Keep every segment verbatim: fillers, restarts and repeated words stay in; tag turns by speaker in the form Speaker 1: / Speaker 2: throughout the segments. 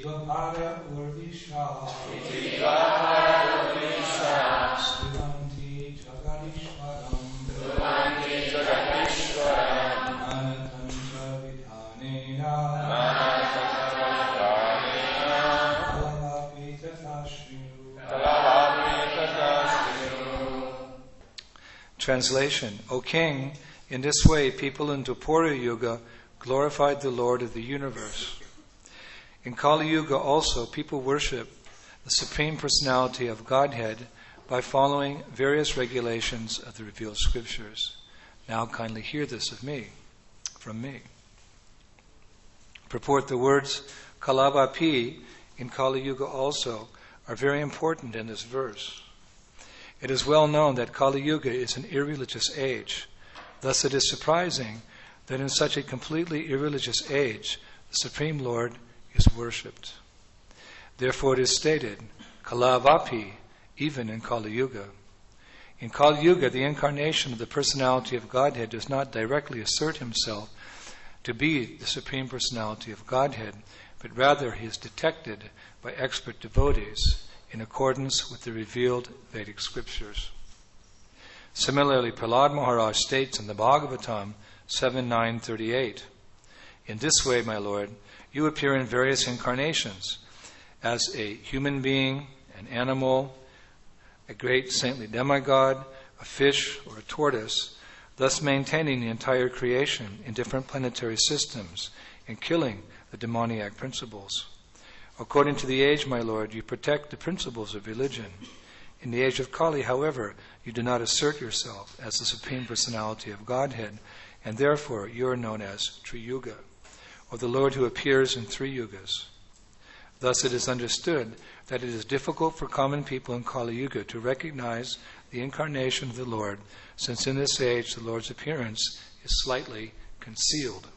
Speaker 1: Para Urvisha
Speaker 2: Para Urvisha
Speaker 1: Stuvanti Jagadishwaram
Speaker 2: Stuvanti Jagadishwaram
Speaker 1: Manatantra Vidhanena
Speaker 2: Manatantra Vidhanena
Speaker 1: Kalavapi Tathashriyu
Speaker 2: Kalavapi Tathashriyu.
Speaker 3: Translation: O King, in this way people in Dwapara Yuga glorified the Lord of the universe. In Kali Yuga also, people worship the Supreme Personality of Godhead by following various regulations of the revealed scriptures. Now kindly hear this of me, from me. Purport: the words Kalavapi in Kali Yuga also are very important in this verse. It is well known that Kali Yuga is an irreligious age. Thus it is surprising that in such a completely irreligious age, the Supreme Lord is worshipped. Therefore it is stated, Kalavapi, even in Kali Yuga. In Kali Yuga, the incarnation of the personality of Godhead does not directly assert himself to be the Supreme Personality of Godhead, but rather he is detected by expert devotees in accordance with the revealed Vedic scriptures. Similarly, Prahlad Maharaj states in the Bhagavatam seven nine thirty-eight, in this way, my Lord, you appear in various incarnations, as a human being, an animal, a great saintly demigod, a fish, or a tortoise, thus maintaining the entire creation in different planetary systems and killing the demoniac principles. According to the age, my Lord, you protect the principles of religion. In the age of Kali, however, you do not assert yourself as the Supreme Personality of Godhead, and therefore you are known as Triyuga, or the Lord who appears in three yugas. Thus it is understood that it is difficult for common people in Kali Yuga to recognize the incarnation of the Lord, since in this age the Lord's appearance is slightly concealed.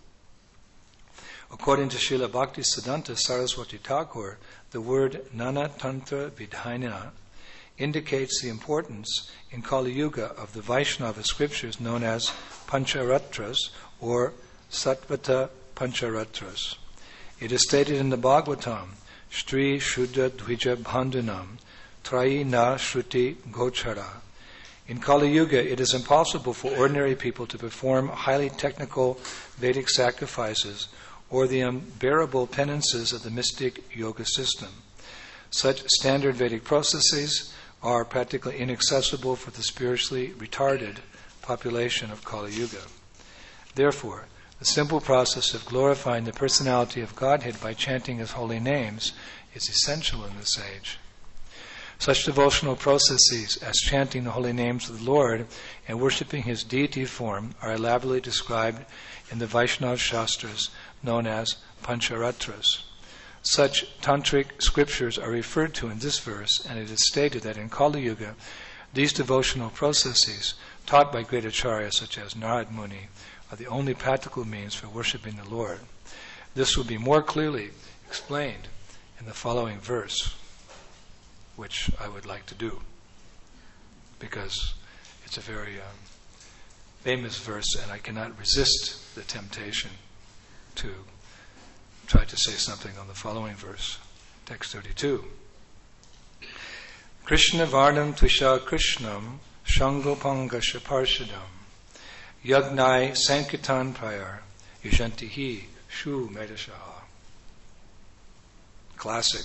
Speaker 3: According to Srila Bhaktisiddhanta Saraswati Thakur, the word Nana Tantra Vidhanena indicates the importance in Kali Yuga of the Vaishnava scriptures known as Pancharatras or Sattvata Pancharatras. It is stated in the Bhagavatam, Shri Shuddha Dvija Bandhanam Trayi Na Shruti Gochara. In Kali Yuga, it is impossible for ordinary people to perform highly technical Vedic sacrifices or the unbearable penances of the mystic yoga system. Such standard Vedic processes are practically inaccessible for the spiritually retarded population of Kali Yuga. Therefore, the simple process of glorifying the personality of Godhead by chanting His holy names is essential in this age. Such devotional processes as chanting the holy names of the Lord and worshipping His deity form are elaborately described in the Vaishnava Shastras known as Pancharatras. Such tantric scriptures are referred to in this verse, and it is stated that in Kali Yuga, these devotional processes, taught by great acharyas such as Narad Muni, are the only practical means for worshipping the Lord. This will be more clearly explained in the following verse, which I would like to do, because it's a very um, famous verse, and I cannot resist the temptation to try to say something on the following verse, text thirty-two. Krishna Vardam Tvisha Krishnam Shangopanga Shaparshadam Yagnai Sankirtan Prayar Yujantihi Shu Medashaha. Classic.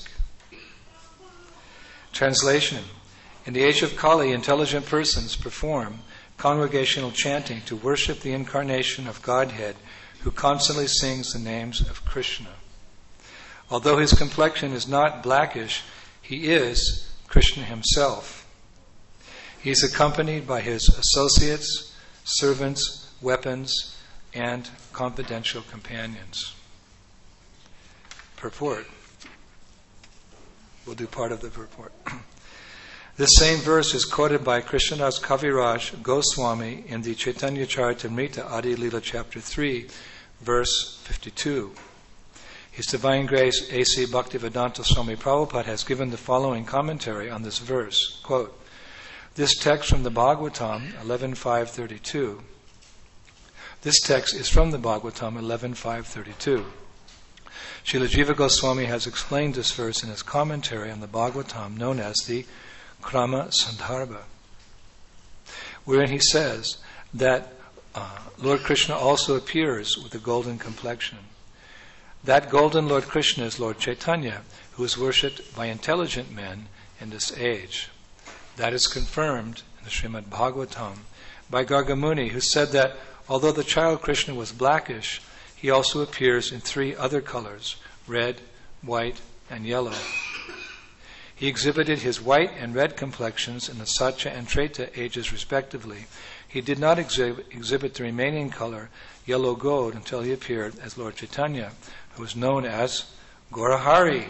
Speaker 3: Translation. In the age of Kali, intelligent persons perform congregational chanting to worship the incarnation of Godhead, who constantly sings the names of Krishna. Although his complexion is not blackish, he is Krishna himself. He is accompanied by his associates, servants, weapons, and confidential companions. Purport. We'll do part of the purport. This same verse is quoted by Krishnadas Kaviraj Goswami in the Chaitanya Charitamrita Adi Lila chapter three, verse fifty-two. His Divine Grace A C Bhaktivedanta Swami Prabhupada has given the following commentary on this verse. Quote, this text from the Bhagavatam eleven five thirty-two. This text is from the Bhagavatam eleven five thirty-two. Srila Jiva Goswami has explained this verse in his commentary on the Bhagavatam known as the Krama Sandarbha, wherein he says that uh, Lord Krishna also appears with a golden complexion. That golden Lord Krishna is Lord Chaitanya, who is worshipped by intelligent men in this age. That is confirmed in the Srimad Bhagavatam by Gargamuni, who said that although the child Krishna was blackish, he also appears in three other colors, red, white, and yellow. He exhibited his white and red complexions in the Satya and Treta ages respectively. He did not exhibit, exhibit the remaining color, yellow gold, until he appeared as Lord Chaitanya, who was known as Gaurahari.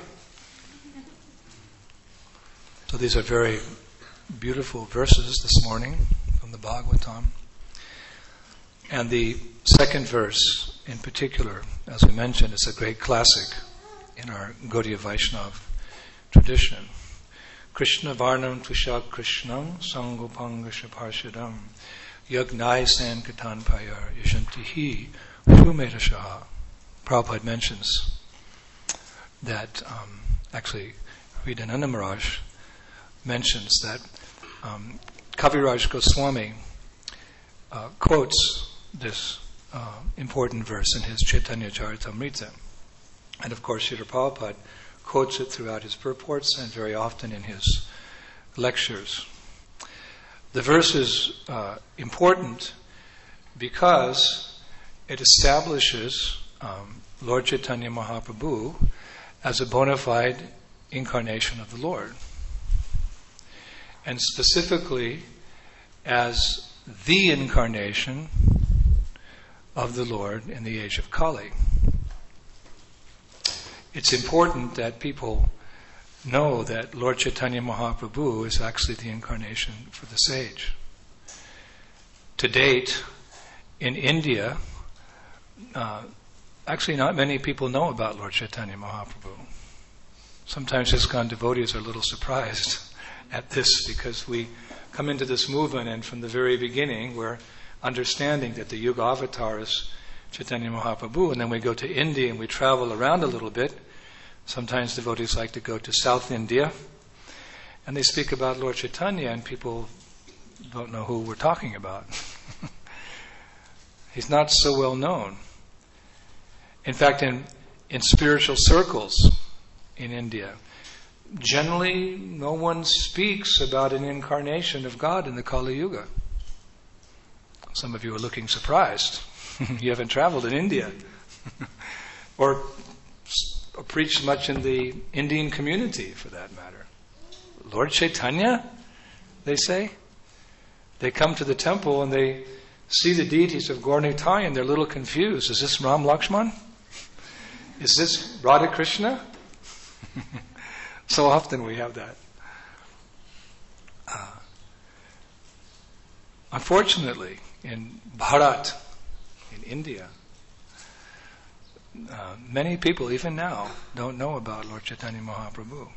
Speaker 3: So these are very beautiful verses this morning from the Bhagavatam. And the second verse in particular, as we mentioned, is a great classic in our Gaudiya Vaishnava tradition. Krishna Varnam Tvishak Krishnam Sangopanga Shaparshadam Yagnai San Katan Payar Yashantihi Humetashaha. Prabhupada mentions that, um, actually, Ridananda Maharaj mentions that um, Kaviraj Goswami uh, quotes this uh, important verse in his Chaitanya Charitamrita. And of course, Srila Prabhupada quotes it throughout his purports and very often in his lectures. The verse is uh, important because it establishes um, Lord Chaitanya Mahaprabhu as a bona fide incarnation of the Lord, and specifically as the incarnation of the Lord in the age of Kali. It's important that people know that Lord Chaitanya Mahaprabhu is actually the incarnation for this age. To date, in India, uh, actually not many people know about Lord Chaitanya Mahaprabhu. Sometimes ISKCON devotees are a little surprised at this because we come into this movement and from the very beginning we're understanding that the Yuga avatar is Chaitanya Mahaprabhu, and then we go to India and we travel around a little bit. Sometimes devotees like to go to South India and they speak about Lord Chaitanya and people don't know who we're talking about. He's not so well known. In fact, in, in spiritual circles in India, generally no one speaks about an incarnation of God in the Kali Yuga. Some of you are looking surprised. You haven't traveled in India or, or preached much in the Indian community for that matter. Lord Chaitanya, they say. They come to the temple and they see the deities of Gaur Nitai and they're a little confused. Is this Ram Lakshman? Is this Radha Krishna? So often we have that. Uh, unfortunately, in Bharat, in India, uh, many people, even now, don't know about Lord Chaitanya Mahaprabhu.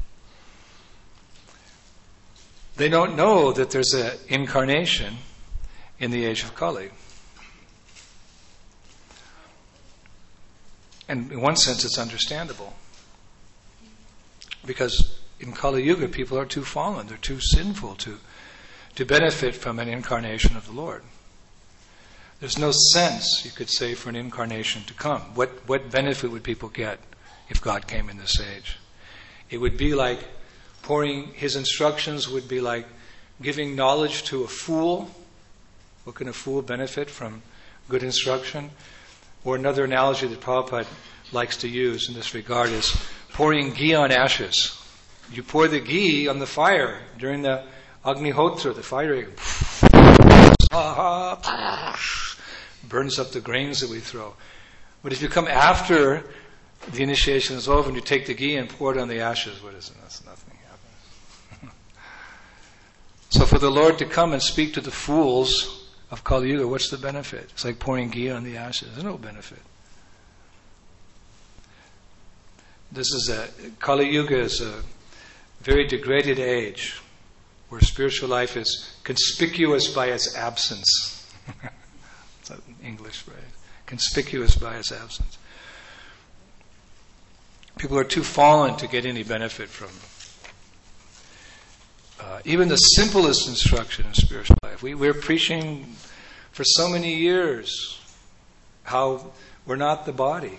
Speaker 3: They don't know that there's an incarnation in the age of Kali. And in one sense, it's understandable. Because in Kali Yuga, people are too fallen, they're too sinful to, to benefit from an incarnation of the Lord. There's no sense, you could say, for an incarnation to come. What, what benefit would people get if God came in this age? It would be like pouring, his instructions would be like giving knowledge to a fool. What can a fool benefit from good instruction? Or another analogy that Prabhupada likes to use in this regard is pouring ghee on ashes. You pour the ghee on the fire during the Agnihotra, the fire burns up the grains that we throw. But if you come after the initiation is over and you take the ghee and pour it on the ashes, what is it? That's nothing happens. So for the Lord to come and speak to the fools of Kali Yuga, what's the benefit? It's like pouring ghee on the ashes. There's no benefit. This is a, Kali Yuga is a very degraded age where spiritual life is conspicuous by its absence. It's an English phrase. Conspicuous by its absence. People are too fallen to get any benefit from uh, even the simplest instruction in spiritual life. We, we're preaching for so many years how we're not the body.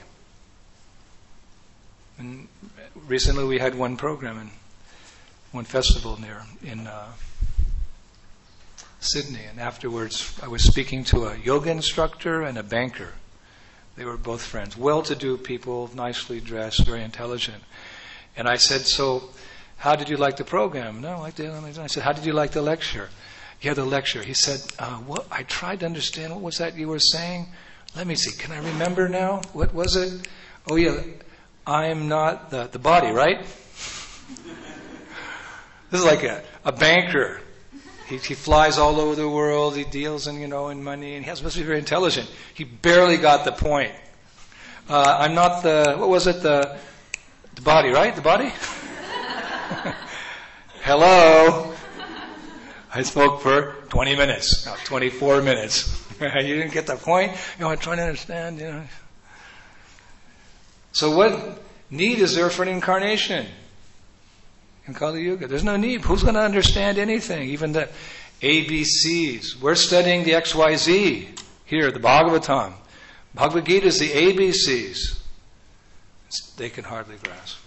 Speaker 3: And recently we had one program and one festival near in uh, Sydney, and afterwards I was speaking to a yoga instructor and a banker. They were both friends, well-to-do people, nicely dressed, very intelligent. And I said, so how did you like the program? No, I liked it. I said, how did you like the lecture? Yeah, the lecture. He said, uh, what? I tried to understand. What was that you were saying? Let me see. Can I remember now? What was it? Oh, yeah. I am not the, the body, right? This is like a, a banker. He, he flies all over the world. He deals in, you know, in money, and he has, must be very intelligent. He barely got the point. Uh, I'm not the, what was it? The, the body, right? The body? Hello. I spoke for twenty minutes, no, twenty-four minutes. You didn't get the point? You know, I'm trying to understand, you know. So what need is there for an incarnation in Kali Yuga? There's no need. Who's going to understand anything? Even the A B Cs. We're studying the X Y Z here, the Bhagavatam. Bhagavad Gita is the A B Cs. They can hardly grasp.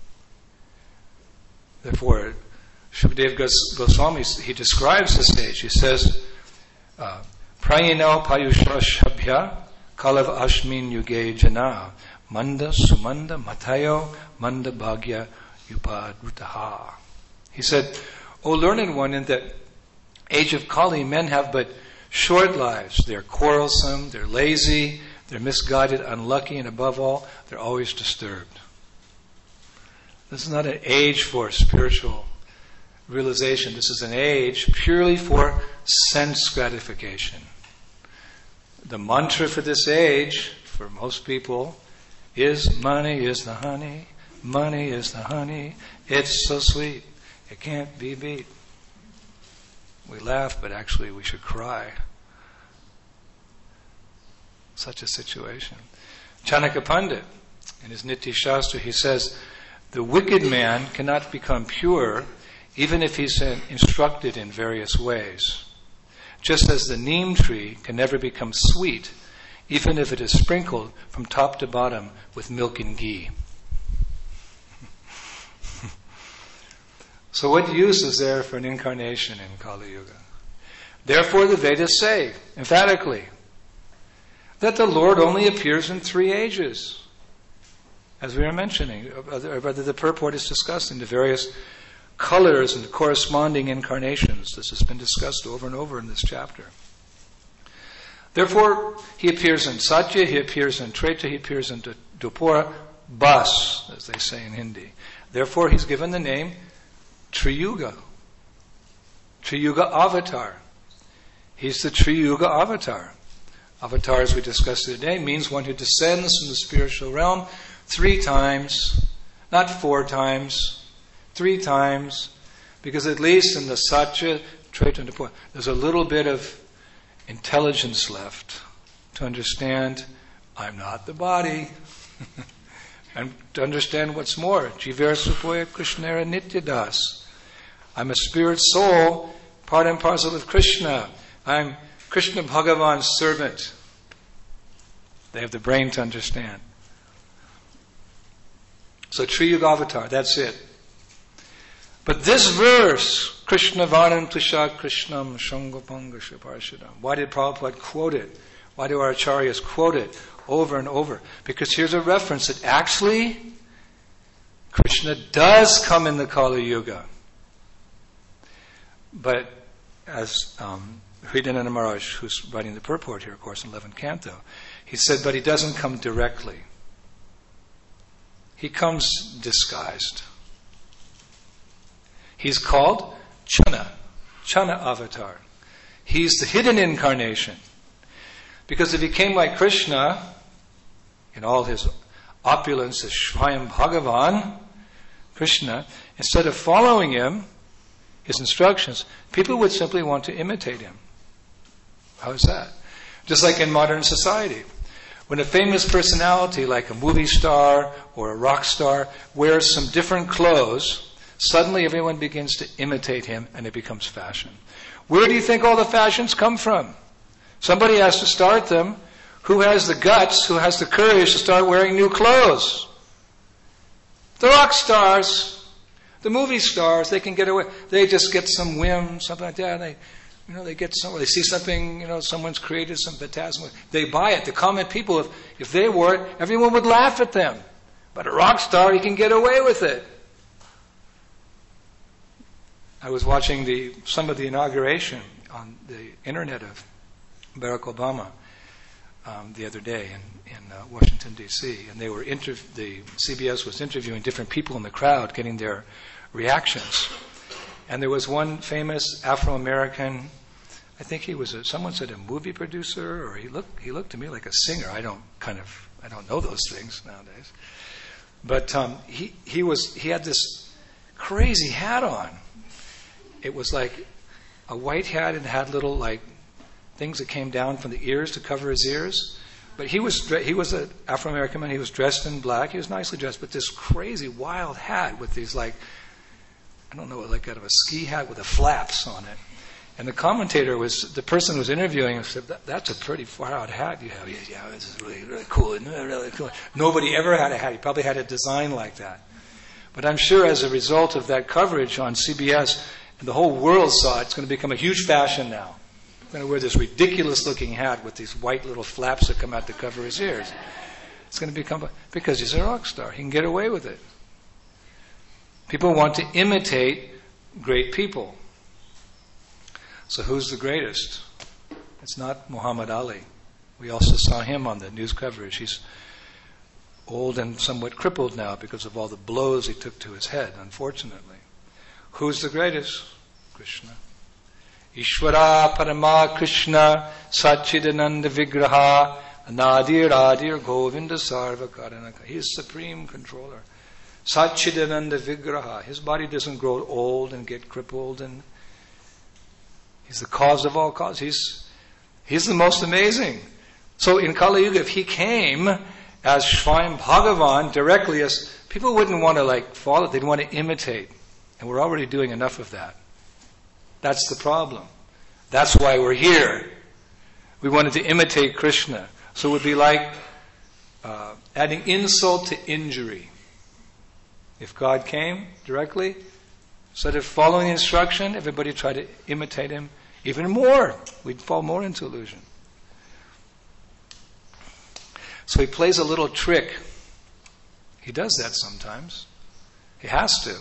Speaker 3: Therefore, Shukadeva Goswami, he describes the stage. He says, Prayino payusha shabhya kalav ashmin yuge jana manda sumanda matayo manda bhagya upadrutaha. He said, O learned one, in the age of Kali, men have but short lives. They're quarrelsome, they're lazy, they're misguided, unlucky, and above all, they're always disturbed. This is not an age for spiritual realization. This is an age purely for sense gratification. The mantra for this age, for most people, is money is the honey, money is the honey, it's so sweet, it can't be beat. We laugh, but actually we should cry. Such a situation. Chanakya Pandit, in his Nitya Shastra, he says, the wicked man cannot become pure even if he's instructed in various ways. Just as the neem tree can never become sweet, even if it is sprinkled from top to bottom with milk and ghee. So what use is there for an incarnation in Kali Yuga? Therefore the Vedas say, emphatically, that the Lord only appears in three ages. As we were mentioning, or the purport is discussing the various colors and corresponding incarnations. This has been discussed over and over in this chapter. Therefore, he appears in Satya, he appears in Treta, he appears in Dwapara, Bas, as they say in Hindi. Therefore, he's given the name Triyuga. Triyuga Avatar. He's the Triyuga Avatar. Avatar, as we discussed today, means one who descends from the spiritual realm three times, not four times, three times, because at least in the Satya, Treta, and Dwapara, there's a little bit of intelligence left to understand I'm not the body, and to understand what's more, Jiver Supoya Krishnera Nityadas. I'm a spirit soul, part and parcel of Krishna. I'm Krishna Bhagavan's servant. They have the brain to understand. So Triyuga Avatar, that's it. But this verse, Krishna Varnam Tusha Krishnam Shangopanga Shiparshadam. Why did Prabhupada quote it? Why do our acharyas quote it over and over? Because here's a reference that actually Krishna does come in the Kali Yuga. But as um, Hridayananda Maharaj, who's writing the purport here, of course, in eleventh canto, he said, but he doesn't come directly. He comes disguised. He's called Chana, Chana Avatar. He's the hidden incarnation. Because if he came like Krishna, in all his opulence as Swayam Bhagavan, Krishna, instead of following him, his instructions, people would simply want to imitate him. How is that? Just like in modern society. When a famous personality like a movie star or a rock star wears some different clothes, suddenly everyone begins to imitate him and it becomes fashion. Where do you think all the fashions come from? Somebody has to start them. Who has the guts, who has the courage to start wearing new clothes? The rock stars, the movie stars, they can get away. They just get some whim, something like that. And they, you know, they get somewhere. They see something, you know, someone's created some phantasm. They buy it. The common people, if, if they wore it, everyone would laugh at them. But a rock star, he can get away with it. I was watching the some of the inauguration on the internet of Barack Obama um, the other day in, in uh, Washington, D C, and they were interv- the C B S was interviewing different people in the crowd, getting their reactions. And there was one famous Afro-American, I think he was a, someone said a movie producer, or he looked he looked to me like a singer. I don't kind of I don't know those things nowadays. But um, he he was he had this crazy hat on. It was like a white hat and had little like things that came down from the ears to cover his ears. But he was he was an Afro-American man. He was dressed in black. He was nicely dressed, but this crazy wild hat with these like, I don't know, like kind of a ski hat with the flaps on it. And the commentator was, the person who was interviewing him said, that, that's a pretty far out hat you have. Yeah, this is really, really cool. Isn't it? Really cool. Nobody ever had a hat. He probably had a design like that. But I'm sure as a result of that coverage on C B S, and the whole world saw it, it's going to become a huge fashion now. He's going to wear this ridiculous-looking hat with these white little flaps that come out to cover his ears. It's going to become, because he's a rock star. He can get away with it. People want to imitate great people. So who's the greatest? It's not Muhammad Ali. We also saw him on the news coverage. He's old and somewhat crippled now because of all the blows he took to his head, unfortunately. Who's the greatest? Krishna. Ishvara Parama Krishna Satchidananda Vigraha Nadir Adir Govinda Sarva Karanaka. He is supreme controller. Satchidananda Vigraha. His body doesn't grow old and get crippled, and he's the cause of all causes. He's, he's the most amazing. So in Kali Yuga, if he came as Swayam Bhagavan directly, as people wouldn't want to like follow, they'd want to imitate. And we're already doing enough of that. That's the problem. That's why we're here. We wanted to imitate Krishna. So it would be like uh, adding insult to injury. If God came directly, instead of following the instruction, everybody tried to imitate him even more. We'd fall more into illusion. So he plays a little trick. He does that sometimes. He has to.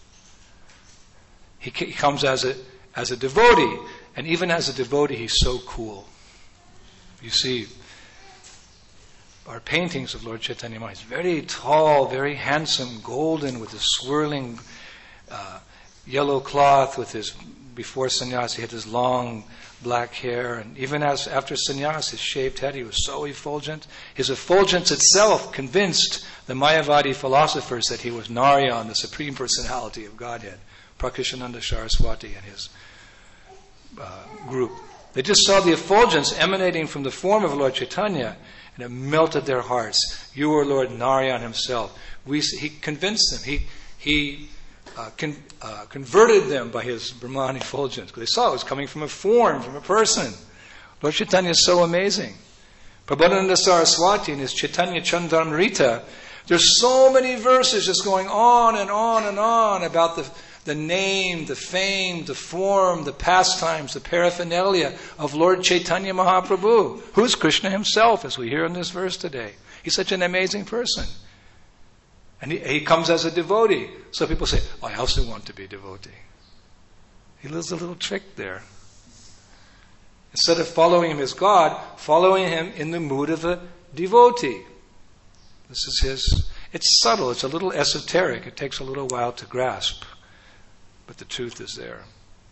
Speaker 3: He comes as a as a devotee, and even as a devotee, he's so cool. You see, our paintings of Lord Chaitanya Mahaprabhu, he's very tall, very handsome, golden, with his swirling uh, yellow cloth. With his before sannyas, he had his long black hair, and even as after sannyas, his shaved head, he was so effulgent. His effulgence itself convinced the Mayavadi philosophers that he was Narayan, the Supreme Personality of Godhead. Prakrishananda Saraswati and his uh, group. They just saw the effulgence emanating from the form of Lord Chaitanya, and it melted their hearts. You are Lord Narayan himself. We, he convinced them. He he uh, con, uh, converted them by his Brahman effulgence, because they saw it was coming from a form, from a person. Lord Chaitanya is so amazing. Prabhupada Saraswati in his Chaitanya Chandramrita, there's so many verses just going on and on and on about the the name, the fame, the form, the pastimes, the paraphernalia of Lord Chaitanya Mahaprabhu, who's Krishna himself, as we hear in this verse today. He's such an amazing person. And he, he comes as a devotee. So people say, oh, I also want to be a devotee. He does a little trick there. Instead of following him as God, following him in the mood of a devotee. This is his, it's subtle, it's a little esoteric, it takes a little while to grasp. But the truth is there.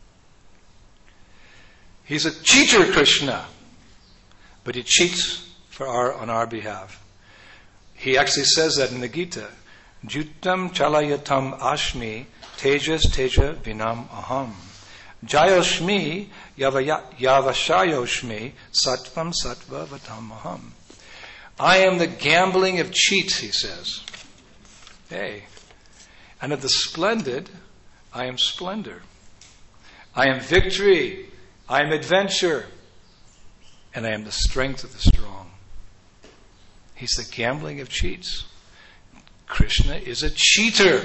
Speaker 3: He's a cheater, Krishna, but he cheats for our on our behalf. He actually says that in the Gita. Jutam chalayatam ashmi tejas teja vinam aham. Jayoshmi yavashayoshmi sattvam sattva vatam aham. I am the gambling of cheats, he says. Hey. And of the splendid, I am splendor. I am victory. I am adventure. And I am the strength of the strong. He's the gambling of cheats. Krishna is a cheater.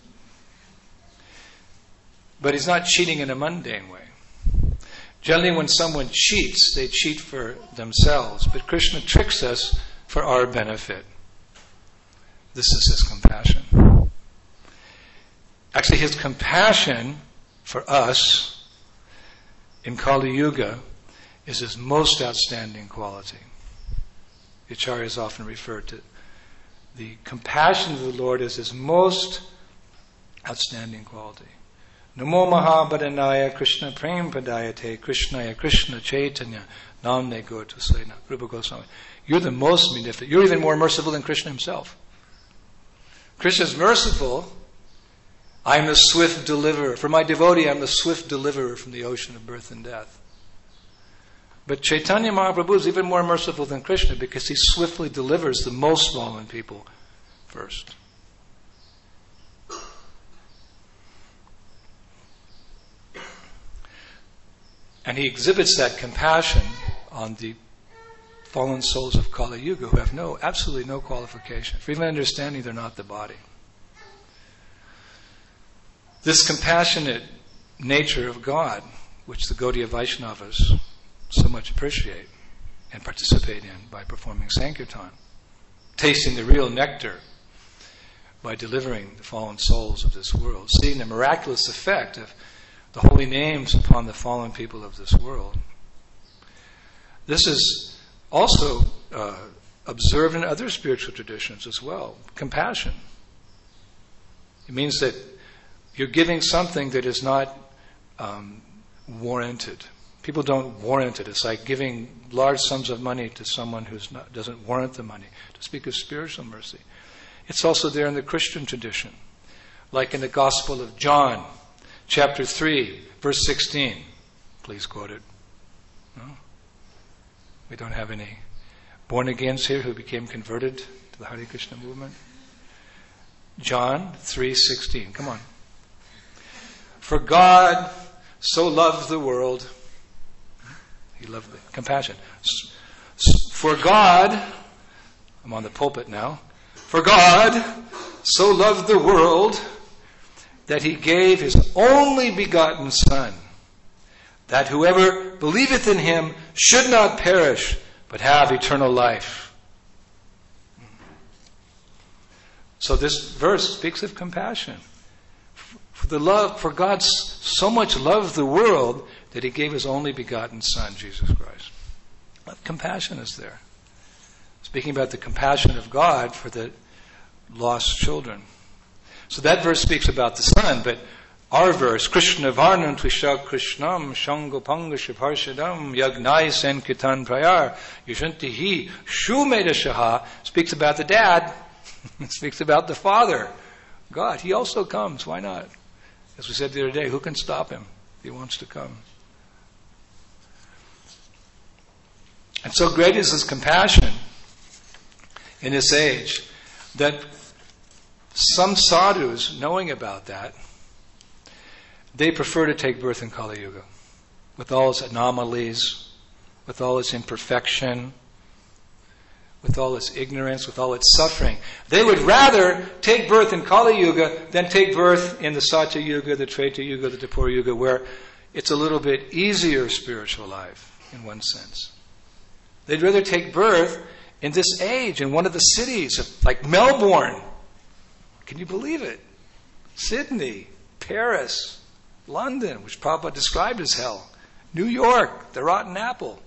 Speaker 3: But he's not cheating in a mundane way. Generally, when someone cheats, they cheat for themselves. But Krishna tricks us for our benefit. This is his compassion. Actually, his compassion for us in Kali Yuga is his most outstanding quality. The Acharyas often refer to the compassion of the Lord as his most outstanding quality. Namo Mahabharanaya Krishna Prem Padayate Krishnaya Krishna Chaitanya Namne Gotu Sena. Rupa Goswami. You're the most munificent. You're even more merciful than Krishna himself. Krishna is merciful. I am the swift deliverer. For my devotee, I am the swift deliverer from the ocean of birth and death. But Chaitanya Mahaprabhu is even more merciful than Krishna because he swiftly delivers the most fallen people first. And he exhibits that compassion on the fallen souls of Kali Yuga who have no, absolutely no qualification for even understanding they're not the body. This compassionate nature of God, which the Gaudiya Vaishnavas so much appreciate and participate in by performing Sankirtan, tasting the real nectar by delivering the fallen souls of this world, seeing the miraculous effect of the holy names upon the fallen people of this world. This is also uh, observed in other spiritual traditions as well. Compassion. It means that you're giving something that is not um, warranted. People don't warrant it. It's like giving large sums of money to someone who doesn't warrant the money. To speak of spiritual mercy. It's also there in the Christian tradition. Like in the Gospel of John, chapter three, verse sixteen. Please quote it. No? We don't have any born-agains here who became converted to the Hare Krishna movement. John three sixteen. Come on. For God so loved the world. He loved the compassion. For God, I'm on the pulpit now. For God so loved the world that he gave his only begotten Son, that whoever believeth in him should not perish, but have eternal life. So this verse speaks of compassion. For the love, for God so much loved the world that he gave his only begotten Son, Jesus Christ. What compassion is there? Speaking about the compassion of God for the lost children. So that verse speaks about the Son, but our verse, Krishna Varnam Tvisha Krishnam Shangopanga Shibharshadam Yagnai Sankirtan Prayar Yushantihi Shumedashaha, speaks about the dad, speaks about the Father, God. He also comes. Why not? As we said the other day, who can stop him if he wants to come? And so great is his compassion in this age that some sadhus, knowing about that, they prefer to take birth in Kali Yuga with all its anomalies, with all its imperfection, with all its ignorance, with all its suffering. They would rather take birth in Kali Yuga than take birth in the Satya Yuga, the Treta Yuga, the Dwapara Yuga, where it's a little bit easier spiritual life in one sense. They'd rather take birth in this age, in one of the cities, of, like Melbourne. Can you believe it? Sydney, Paris, London, which Prabhupada described as hell. New York, the rotten apple.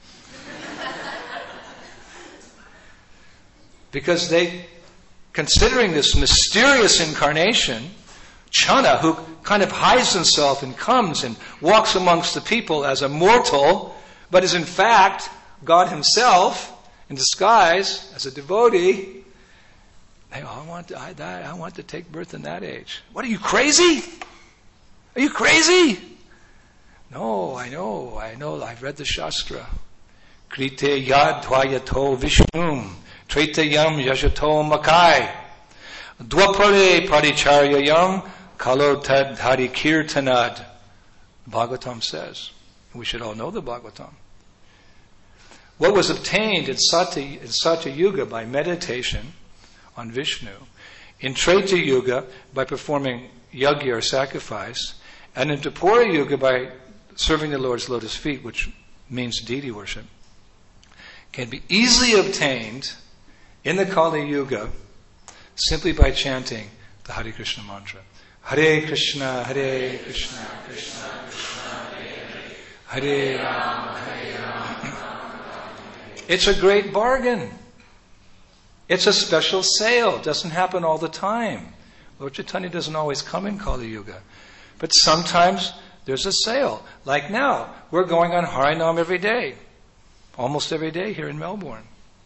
Speaker 3: Because they, considering this mysterious incarnation, Channa, who kind of hides himself and comes and walks amongst the people as a mortal, but is in fact God himself in disguise as a devotee. They, oh, I want to, I, I want to take birth in that age. What, are you crazy? Are you crazy? No, I know, I know, I've read the Shastra. Krite yad dvayato vishnum Tretayam yashato makai. Dwapare paricharyayam kalo tad hari kirtanad. Bhagavatam says. We should all know the Bhagavatam. What was obtained in Satya, in Satya Yuga by meditation on Vishnu, in Treta Yuga by performing yajna or sacrifice, and in Dwapara Yuga by serving the Lord's lotus feet, which means deity worship, can be easily obtained in the Kali Yuga simply by chanting the Hare Krishna mantra. Hare Krishna, Hare Krishna, Krishna Krishna, Hare Hare, Hare Rama, Hare Rama. It's a great bargain. It's a special sale. It doesn't happen all the time. Lord Chaitanya doesn't always come in Kali Yuga. But sometimes there's a sale. Like now, we're going on Harinam every day. Almost every day here in Melbourne.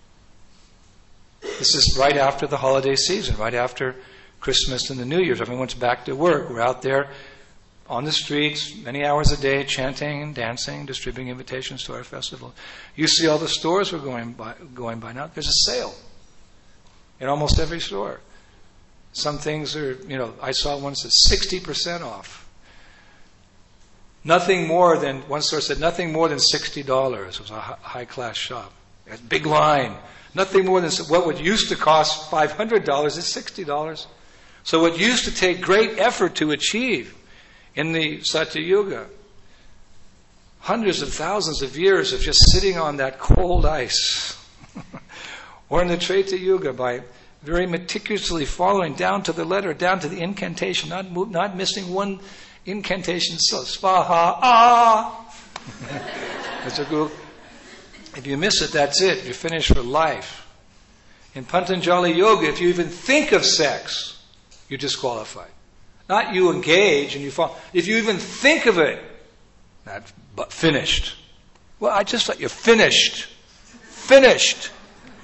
Speaker 3: This is right after the holiday season, right after Christmas and the New Year's. Everyone's back to work. We're out there on the streets, many hours a day, chanting and dancing, distributing invitations to our festival. You see all the stores we're going by, going by now. There's a sale in almost every store. Some things are, you know, I saw one that said sixty percent off. Nothing more than, one store said, nothing more than sixty dollars. It was a high-class shop. A big line. Nothing more than what would used to cost five hundred dollars is sixty dollars. So what used to take great effort to achieve in the Satya Yuga, hundreds of thousands of years of just sitting on that cold ice, or in the Treta Yuga by very meticulously following down to the letter, down to the incantation, not not missing one incantation. So Svaha, ah. That's a group. If you miss it, that's it. You're finished for life. In Patanjali Yoga, if you even think of sex, you're disqualified. Not you engage and you fall. If you even think of it, that's but finished. Well, I just thought you're finished. Finished.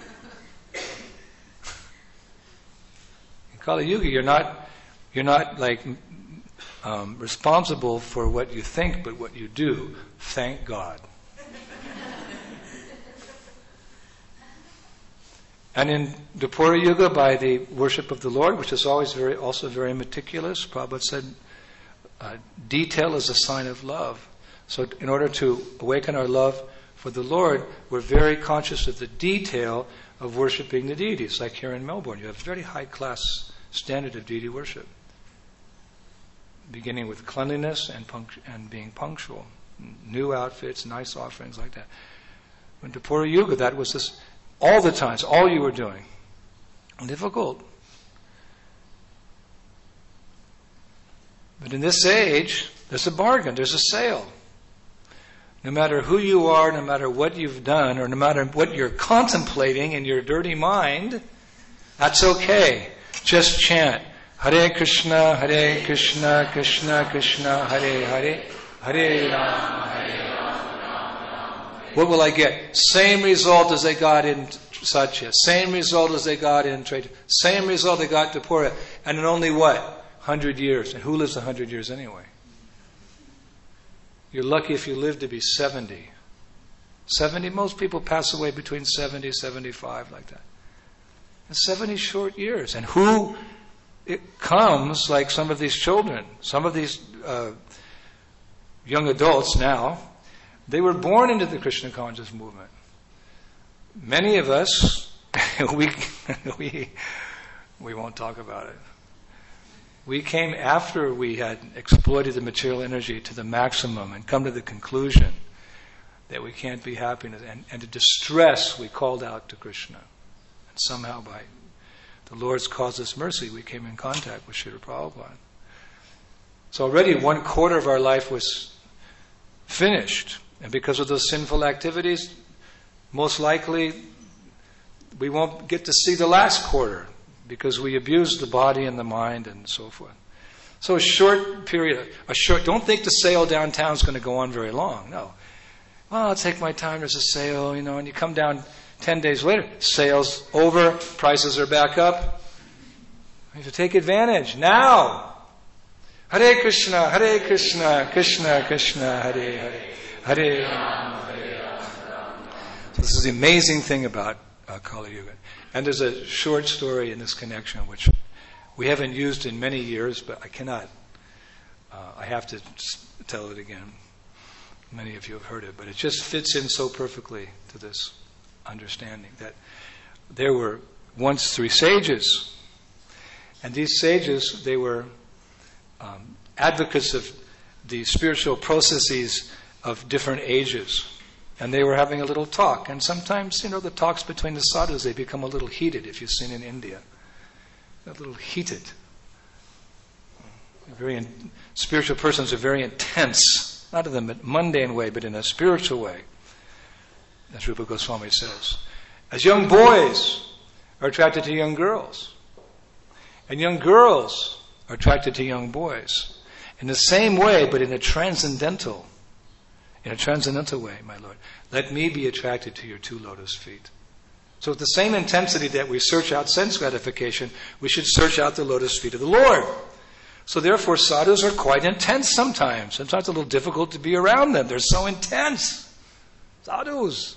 Speaker 3: In Kali Yuga, you're not, you're not like um, responsible for what you think, but what you do. Thank God. And in Dwapara Yuga, by the worship of the Lord, which is always very, also very meticulous, Prabhupada said, uh, detail is a sign of love. So in order to awaken our love for the Lord, we're very conscious of the detail of worshiping the deities. Like here in Melbourne, you have a very high-class standard of deity worship, beginning with cleanliness and, punct- and being punctual. New outfits, nice offerings, like that. In Dwapara Yuga, that was this... all the times, all you were doing. Difficult. But in this age, there's a bargain, there's a sale. No matter who you are, no matter what you've done, or no matter what you're contemplating in your dirty mind, that's okay. Just chant. Hare Krishna, Hare Krishna, Krishna Krishna, Hare Hare, Hare Rama, Hare What will I get? Same result as they got in Satya. Same result as they got in Treta. Same result they got in Dwapara. And in only what? Hundred years. And who lives a hundred years anyway? You're lucky if you live to be seventy. Seventy, most people pass away between seventy, seventy-five, like that. And seventy short years. And who it comes like some of these children, some of these uh, young adults now, they were born into the Krishna conscious movement. Many of us, we, we, we won't talk about it. We came after we had exploited the material energy to the maximum and come to the conclusion that we can't be happy. And, and to distress, we called out to Krishna. And somehow by the Lord's causeless mercy, we came in contact with Srila Prabhupada. So already one quarter of our life was finished. And because of those sinful activities, most likely we won't get to see the last quarter because we abused the body and the mind and so forth. So a short period, a short, don't think the sale downtown is going to go on very long. No. Well, I'll take my time, there's a sale, you know, and you come down ten days later, sale's over, prices are back up. You have to take advantage now. Hare Krishna, Hare Krishna, Krishna Krishna, Hare Hare. Hare Rama, Hare Rama. So this is the amazing thing about uh, Kali Yuga. And there's a short story in this connection which we haven't used in many years, but I cannot, uh, I have to tell it again. Many of you have heard it, but it just fits in so perfectly to this understanding that there were once three sages, and these sages, they were um, advocates of the spiritual processes of different ages. And they were having a little talk. And sometimes, you know, the talks between the sadhus, they become a little heated, if you've seen in India. A little heated. Very in, spiritual persons are very intense. Not in the mundane way, but in a spiritual way. As Rupa Goswami says. As young boys are attracted to young girls. And young girls are attracted to young boys. In the same way, but in a transcendental In a transcendental way, my Lord. Let me be attracted to your two lotus feet. So with the same intensity that we search out sense gratification, we should search out the lotus feet of the Lord. So therefore, sadhus are quite intense sometimes. Sometimes it's a little difficult to be around them. They're so intense. Sadhus.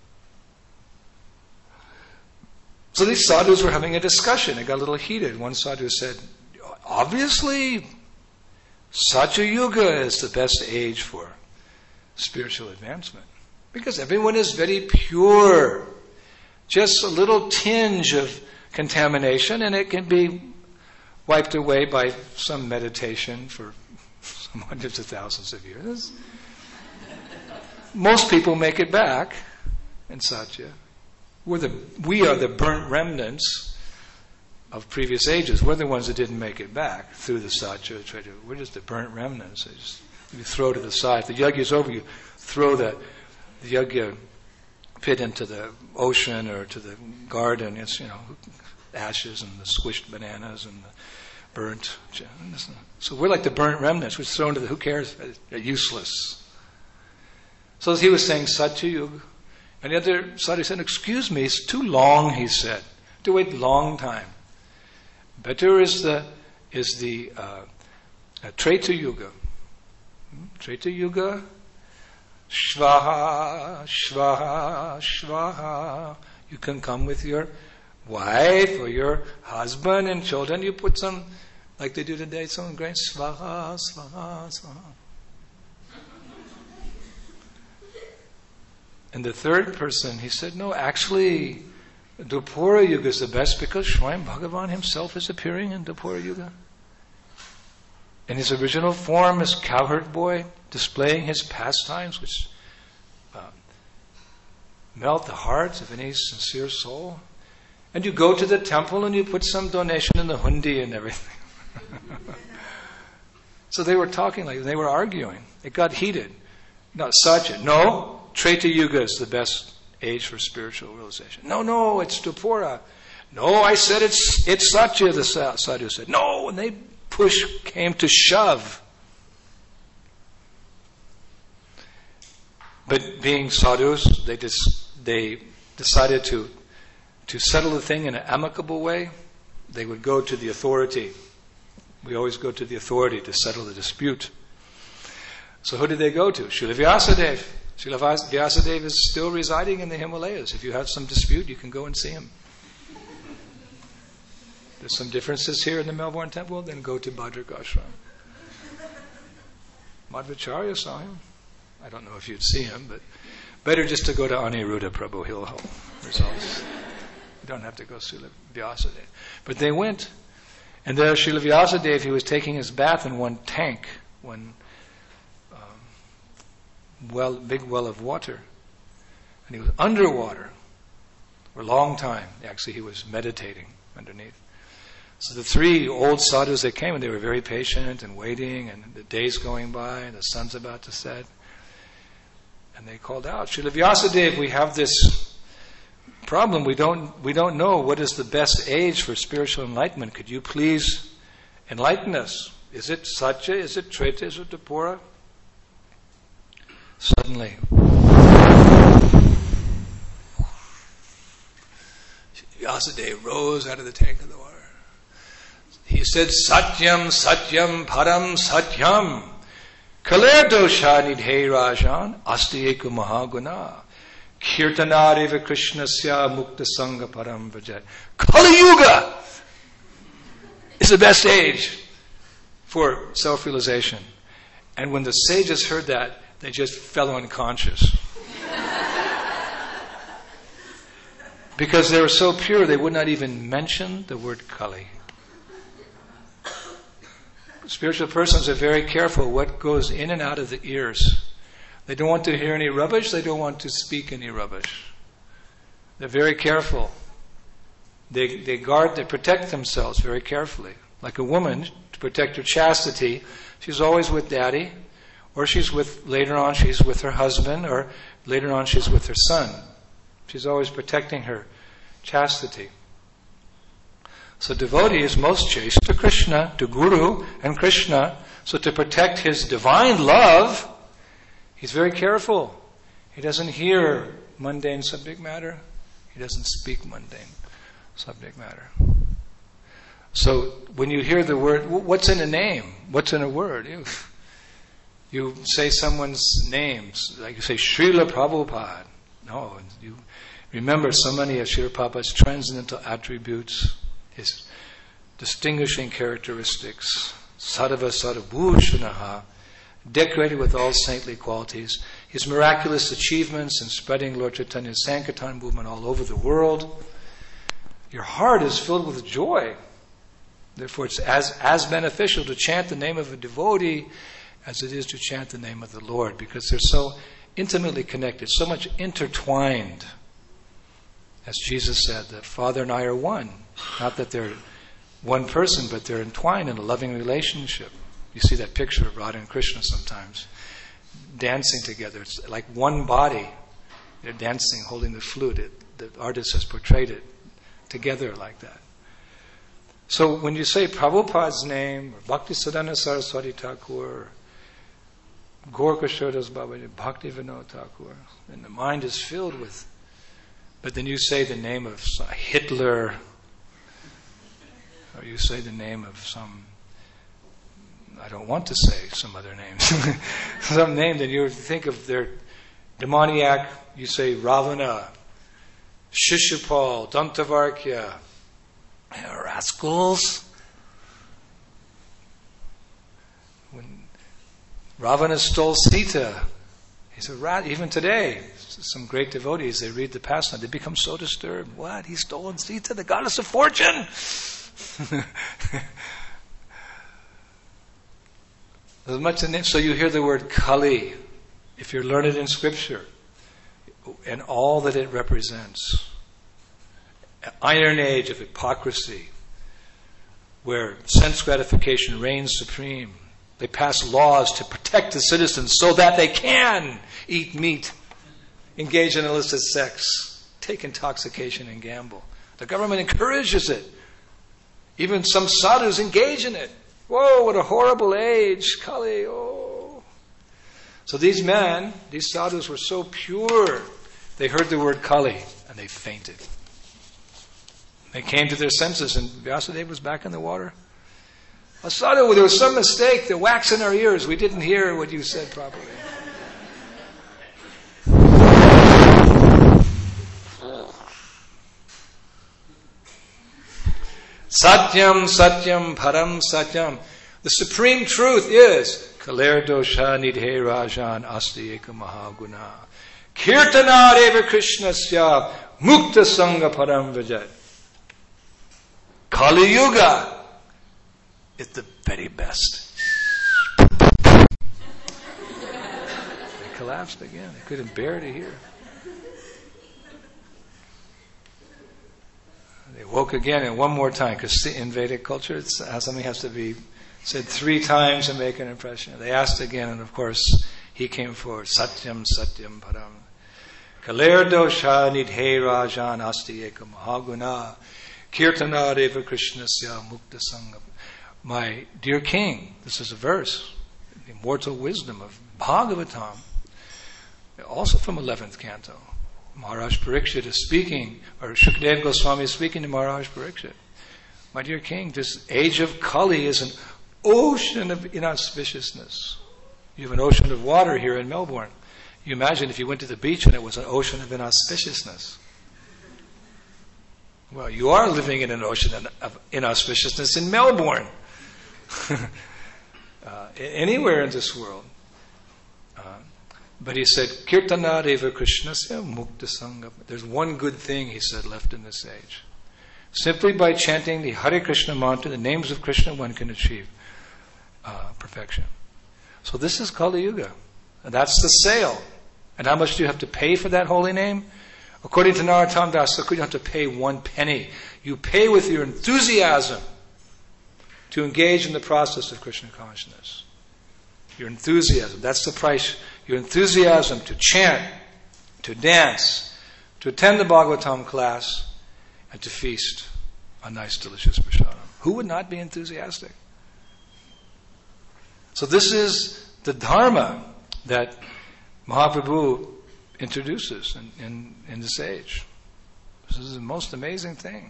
Speaker 3: So these sadhus were having a discussion. It got a little heated. One sadhu said, obviously, Satya Yuga is the best age for spiritual advancement. Because everyone is very pure. Just a little tinge of contamination and it can be wiped away by some meditation for some hundreds of thousands of years. Most people make it back in Satya. We're the, we are the burnt remnants of previous ages. We're the ones that didn't make it back through the Satya. We're just the burnt remnants. They just, you throw to the side. If the yajna is over, you throw the, the yajna pit into the ocean or to the garden. It's, you know, ashes and the squished bananas and the burnt. So we're like the burnt remnants. We're thrown to the, who cares? They're useless. So as he was saying Satya Yuga, and the other sadhu said, excuse me, it's too long, he said. To wait a long time. Better is the, is the uh, uh, Treta Yuga. Treta Yuga, Shvaha, Shvaha, Shvaha. You can come with your wife or your husband and children. You put some, like they do today, some great Svaha, Svaha, Svaha. And the third person, he said, no, actually, Dwapara Yuga is the best because Swayam Bhagavan himself is appearing in Dwapara Yuga. In his original form as cowherd boy, displaying his pastimes, which uh, melt the hearts of any sincere soul. And you go to the temple and you put some donation in the hundi and everything. So they were talking like they were arguing. It got heated. Not Satya. No, Treta Yuga is the best age for spiritual realization. No, no, it's Dwapara. No, I said it's it's Satya, the sadhu said. No, and they push came to shove. But being sadhus, they dis, they decided to to settle the thing in an amicable way. They would go to the authority. We always go to the authority to settle the dispute. So who did they go to? Srila Vyasadeva. Srila Vyasadeva is still residing in the Himalayas. If you have some dispute, you can go and see him. There's some differences here in the Melbourne Temple, then go to Bhadrakashram. Madhvacharya saw him. I don't know if you'd see him, but better just to go to Aniruddha Prabhu. He'll help. Results. You don't have to go Srila Vyasadeva. But they went, and there Srila Vyasadeva, he was taking his bath in one tank, one um, well, big well of water. And he was underwater for a long time. Actually, he was meditating underneath. So the three old sadhus, they came and they were very patient and waiting, and the day's going by and the sun's about to set. And they called out, Srila Vyasadeva, we have this problem. We don't we don't know what is the best age for spiritual enlightenment. Could you please enlighten us? Is it Satya? Is it Treta? Is it Dwapara? Suddenly, Vyasadeva rose out of the tank of the water. He said, Satyam, Satyam, Param, Satyam. Kaler dosha nidhe rajan, asti eku mahaguna. Kirtanareva Krishnasya Mukta Sangha Param Vajat. Kali Yuga is the best age for self-realization. And when the sages heard that, they just fell unconscious. Because they were so pure, they would not even mention the word Kali. Spiritual persons are very careful what goes in and out of the ears. They don't want to hear any rubbish. They don't want to speak any rubbish. They're very careful. They they guard, they protect themselves very carefully. Like a woman, to protect her chastity, she's always with daddy, or she's with, later on she's with her husband, or later on she's with her son. She's always protecting her chastity. So devotee is most chaste to Krishna, to Guru and Krishna. So to protect his divine love, he's very careful. He doesn't hear mundane subject matter. He doesn't speak mundane subject matter. So when you hear the word, what's in a name? What's in a word? You, you say someone's names, like you say Srila Prabhupada. No, you remember so many of Srila Prabhupada's transcendental attributes, his distinguishing characteristics, Sadhava Sadhabhushanaha, decorated with all saintly qualities, his miraculous achievements in spreading Lord Chaitanya's Sankirtan movement all over the world. Your heart is filled with joy. Therefore, it's as, as beneficial to chant the name of a devotee as it is to chant the name of the Lord, because they're so intimately connected, so much intertwined. As Jesus said, that Father and I are one. Not that they're one person, but they're entwined in a loving relationship. You see that picture of Radha and Krishna sometimes, dancing together. It's like one body. They're dancing, holding the flute. It, the artist has portrayed it together like that. So when you say Prabhupada's name, or Bhakti Siddhanta Saraswati Thakur, or Gaura-Kishodas Babaji, Bhakti Vinod Thakur, and the mind is filled with, but then you say the name of Hitler, or you say the name of some, I don't want to say some other names, some name that you think of their demoniac, you say Ravana, Shishupal, Dantavarkya, rascals. When Ravana stole Sita, he's a rat. Even today, some great devotees, they read the pastime, they become so disturbed. What? He's stolen Sita, the goddess of fortune? As much in it, so you hear the word Kali, if you're learned in Scripture, and all that it represents. An iron age of hypocrisy, where sense gratification reigns supreme. They pass laws to protect the citizens so that they can eat meat, engage in illicit sex, take intoxication and gamble. The government encourages it. Even some sadhus engage in it. Whoa, what a horrible age, Kali, oh. So these men, these sadhus were so pure, they heard the word Kali and they fainted. They came to their senses and Vyasadeva was back in the water. A sadhu, there was some mistake, the wax in our ears, we didn't hear what you said properly. Satyam, Satyam, Param Satyam. The supreme truth is Kaler dosha nidhe rajan asti eka mahaguna. Kirtanar eva Krishnasya mukta sangha param vajat. Kali Yuga is the very best. They collapsed again. They couldn't bear to hear. They woke again, and one more time, because in Vedic culture, it's, something has to be said three times to make an impression. They asked again, and of course, he came forward. Satyam, Satyam, Param. Kaler dosha nidhe rajan asti eka mahaguna. Kirtana deva Krishnasya mukta sangha. My dear king, this is a verse, the immortal wisdom of Bhagavatam, also from eleventh canto. Maharaj Parikshit is speaking, or Shukdev Goswami is speaking to Maharaj Parikshit. My dear king, this age of Kali is an ocean of inauspiciousness. You have an ocean of water here in Melbourne. You imagine if you went to the beach and it was an ocean of inauspiciousness. Well, you are living in an ocean of inauspiciousness in Melbourne. uh, anywhere in this world. Uh, but he said, Kirtana Deva Krishnasya Mukta Sangha. There's one good thing, he said, left in this age. Simply by chanting the Hare Krishna mantra, the names of Krishna, one can achieve uh, perfection. So this is Kali Yuga. And that's the sale. And how much do you have to pay for that holy name? According to Narottam Das Thakur, you don't have to pay one penny. You pay with your enthusiasm to engage in the process of Krishna consciousness. Your enthusiasm, that's the price. Your enthusiasm to chant, to dance, to attend the Bhagavatam class, and to feast on nice, delicious prasadam. Who would not be enthusiastic? So this is the dharma that Mahaprabhu introduces in, in, in this age. This is the most amazing thing.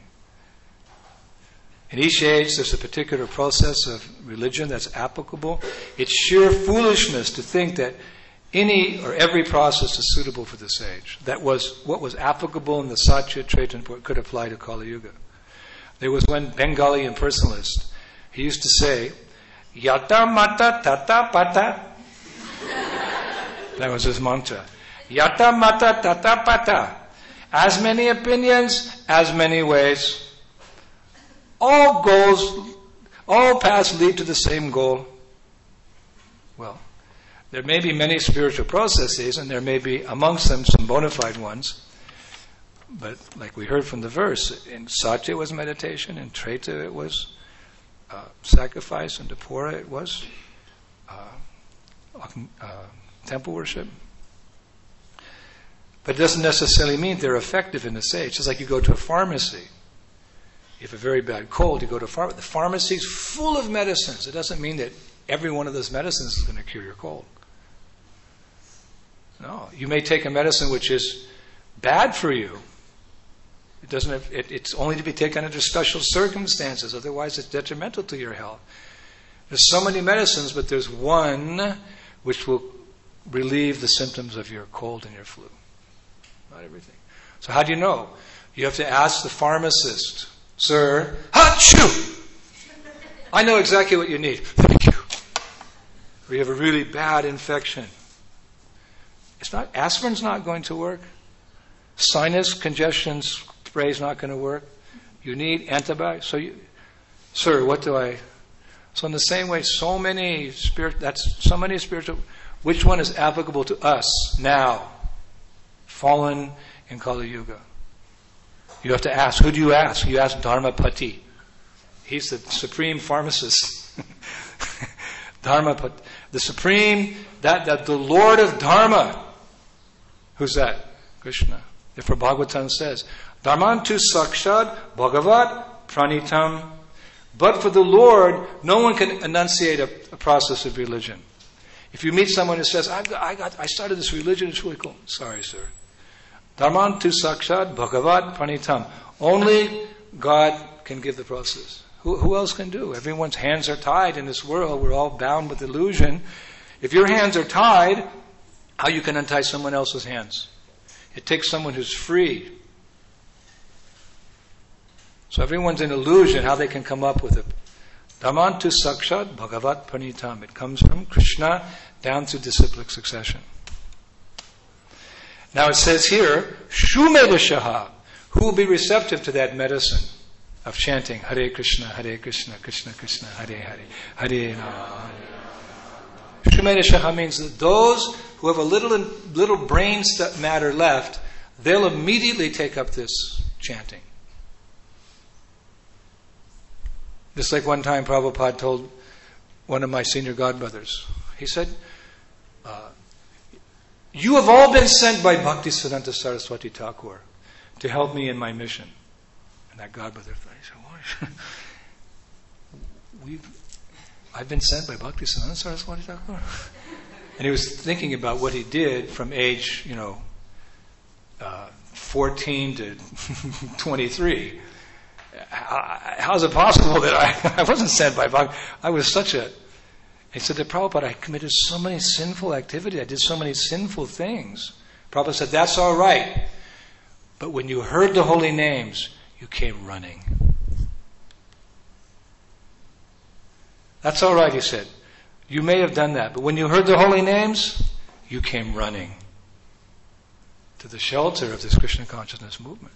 Speaker 3: In each age, there's a particular process of religion that's applicable. It's sheer foolishness to think that any or every process is suitable for this age. That was what was applicable in the Satya, Treta, and could apply to Kali Yuga. There was one Bengali impersonalist. He used to say, Yata mata tata pata. That was his mantra. Yata mata tata pata. As many opinions, as many ways. All goals, all paths lead to the same goal. Well, there may be many spiritual processes, and there may be amongst them some bona fide ones. But like we heard from the verse, in Satya it was meditation, in Treta it was uh, sacrifice, in Dapura it was uh, uh, temple worship. But it doesn't necessarily mean they're effective in this age. It's like you go to a pharmacy. You have a very bad cold, you go to a pharmacy. The pharmacy's full of medicines. It doesn't mean that every one of those medicines is going to cure your cold. No. You may take a medicine which is bad for you. It doesn't have, it, it's only to be taken under special circumstances. Otherwise, it's detrimental to your health. There's so many medicines, but there's one which will relieve the symptoms of your cold and your flu. Not everything. So how do you know? You have to ask the pharmacist, Sir, Achoo! I know exactly what you need. Thank you. Or you have a really bad infection. It's not, aspirin's not going to work. Sinus congestion spray is not going to work. You need antibiotics. So you, sir, what do I... So in the same way, so many spirit, that's so many spiritual, which one is applicable to us now? Fallen in Kali Yuga. You have to ask. Who do you ask? You ask Dharmapati. He's the supreme pharmacist. Dharmapati. The supreme, that, that the Lord of Dharma. Who's that? Krishna. Therefore Bhagavatam says, Dharmantu sakshad bhagavat pranitam. But for the Lord, no one can enunciate a, a process of religion. If you meet someone who says, I got, I got, I started this religion, it's really cool. Sorry, sir. Dharmantu sakshad bhagavat pranitam. Only God can give the process. Who, who else can do? Everyone's hands are tied in this world. We're all bound with illusion. If your hands are tied, how you can untie someone else's hands? It takes someone who's free. So everyone's in illusion, how they can come up with it. Dharmantu sakshat bhagavat pranitam. It comes from Krishna down through disciplic succession. Now it says here, Shumedashaha. Who will be receptive to that medicine of chanting Hare Krishna, Hare Krishna, Krishna Krishna, Hare Hare, Hare Rama. Shumedashaha means that those who have a little little brain matter left, they'll immediately take up this chanting. Just like one time Prabhupada told one of my senior godbrothers, he said, uh, you have all been sent by Bhaktisiddhanta Saraswati Thakur to help me in my mission. And that godbrother thought, he said, what? We've, I've been sent by Bhaktisiddhanta Saraswati Thakur? And he was thinking about what he did from age, you know, uh, fourteen to twenty-three. How, how is it possible that I, I wasn't sent by Bhakti? I was such a... He said to Prabhupada, I committed so many sinful activities, I did so many sinful things. Prabhupada said, that's all right. But when you heard the holy names, you came running. That's all right, he said. You may have done that, but when you heard the holy names, you came running to the shelter of this Krishna consciousness movement.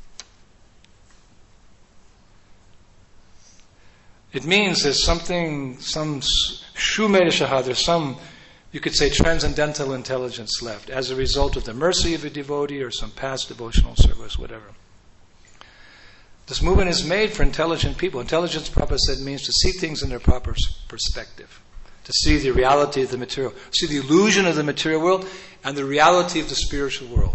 Speaker 3: It means there's something, some shumedashaha, there's some, you could say, transcendental intelligence left as a result of the mercy of a devotee or some past devotional service, whatever. This movement is made for intelligent people. Intelligence, Prabhupada said, means to see things in their proper perspective, to see the reality of the material, see the illusion of the material world and the reality of the spiritual world.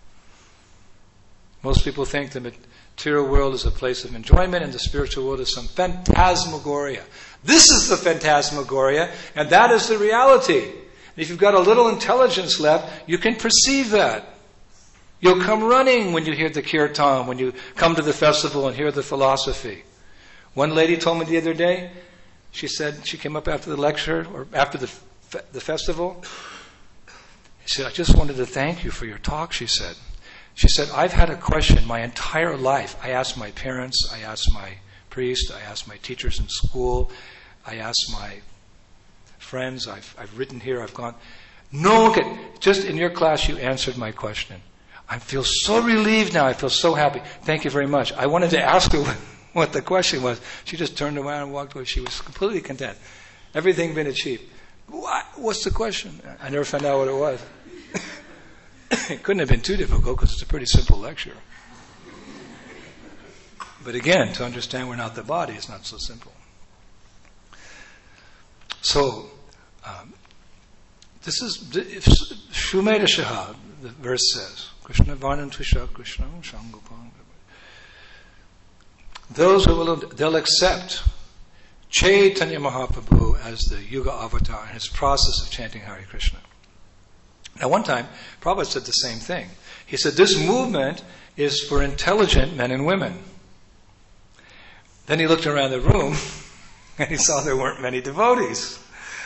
Speaker 3: Most people think the material world is a place of enjoyment and the spiritual world is some phantasmagoria. This is the phantasmagoria and that is the reality. And if you've got a little intelligence left, you can perceive that. You'll come running when you hear the kirtan, when you come to the festival and hear the philosophy. One lady told me the other day, she said, she came up after the lecture or after the fe- the festival. She said, I just wanted to thank you for your talk, she said. She said, I've had a question my entire life. I asked my parents, I asked my priest, I asked my teachers in school, I asked my friends, I've, I've written here, I've gone. No one could, just in your class you answered my question. I feel so relieved now, I feel so happy. Thank you very much. I wanted to ask her what, what the question was. She just turned around and walked away. She was completely content. Everything been achieved. What? What's the question? I never found out what it was. It couldn't have been too difficult because it's a pretty simple lecture. But again, to understand we're not the body is not so simple. So, um, this is Shumedashaha, the verse says. Krishna Varnantusha Krishna Shangupang. Those who will, they'll accept Chaitanya Mahaprabhu as the Yuga avatar and his process of chanting Hare Krishna. Now, one time, Prabhupada said the same thing. He said, this movement is for intelligent men and women. Then he looked around the room and he saw there weren't many devotees.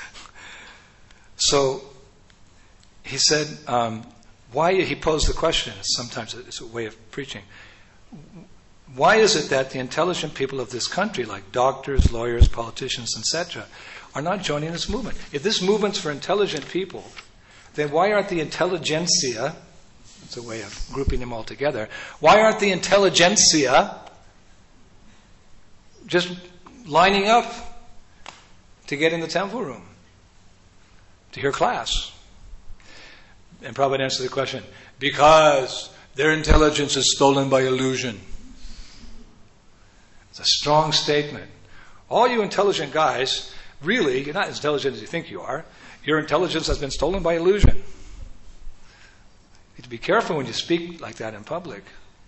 Speaker 3: So, he said, um, why, he posed the question, sometimes it's a way of preaching. Why is it that the intelligent people of this country, like doctors, lawyers, politicians, et cetera, are not joining this movement? If this movement's for intelligent people, then why aren't the intelligentsia, it's a way of grouping them all together, why aren't the intelligentsia just lining up to get in the temple room, to hear class? And Prabhupada answered the question, because their intelligence is stolen by illusion. It's a strong statement. All you intelligent guys, really, you're not as intelligent as you think you are. Your intelligence has been stolen by illusion. You have to be careful when you speak like that in public.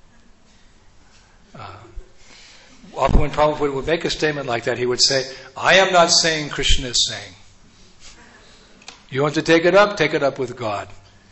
Speaker 3: Uh, often when Prabhupada would make a statement like that, he would say, I am not saying Krishna is saying. You want to take it up? Take it up with God.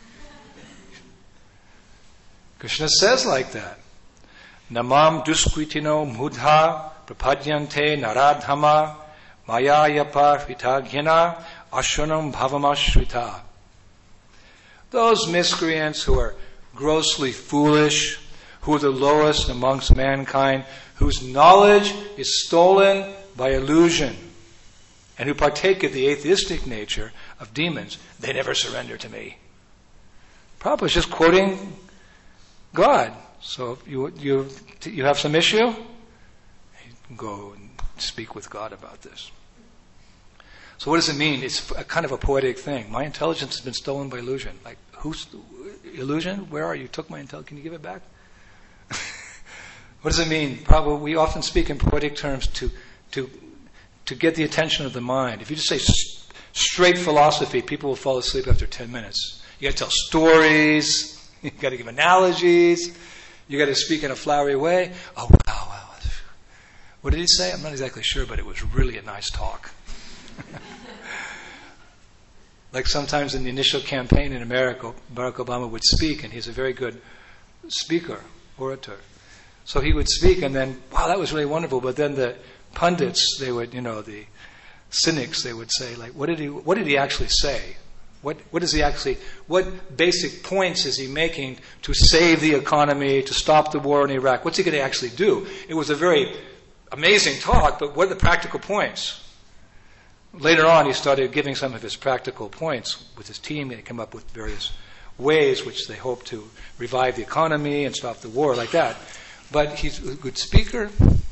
Speaker 3: Krishna says like that. Namam duskritino mudha prapadyante naradhama maya yapa hitagyana ashranam bhavamashrita. Those miscreants who are grossly foolish, who are the lowest amongst mankind, whose knowledge is stolen by illusion, and who partake of the atheistic nature of demons, they never surrender to me. Prabhupada is just quoting God. So if you, you, you have some issue, you can go and speak with God about this. So what does it mean? It's a kind of a poetic thing. My intelligence has been stolen by illusion. Like, who's illusion? Where are you? You took my intelligence. Can you give it back? What does it mean? Probably we often speak in poetic terms to to to get the attention of the mind. If you just say st- straight philosophy, people will fall asleep after ten minutes. You got to tell stories. You got to give analogies. You got to speak in a flowery way. Oh wow, wow! What did he say? I'm not exactly sure, but it was really a nice talk. Like sometimes in the initial campaign in America, Barack Obama would speak, and he's a very good speaker, orator. So he would speak, and then, wow, that was really wonderful. But then the pundits, they would, you know, the cynics, they would say, like, what did he, what did he actually say? What, what is he actually, what basic points is he making to save the economy, to stop the war in Iraq? What's he going to actually do? It was a very amazing talk, but what are the practical points? Later on, he started giving some of his practical points with his team. They came up with various ways which they hoped to revive the economy and stop the war, like that. But he's a good speaker.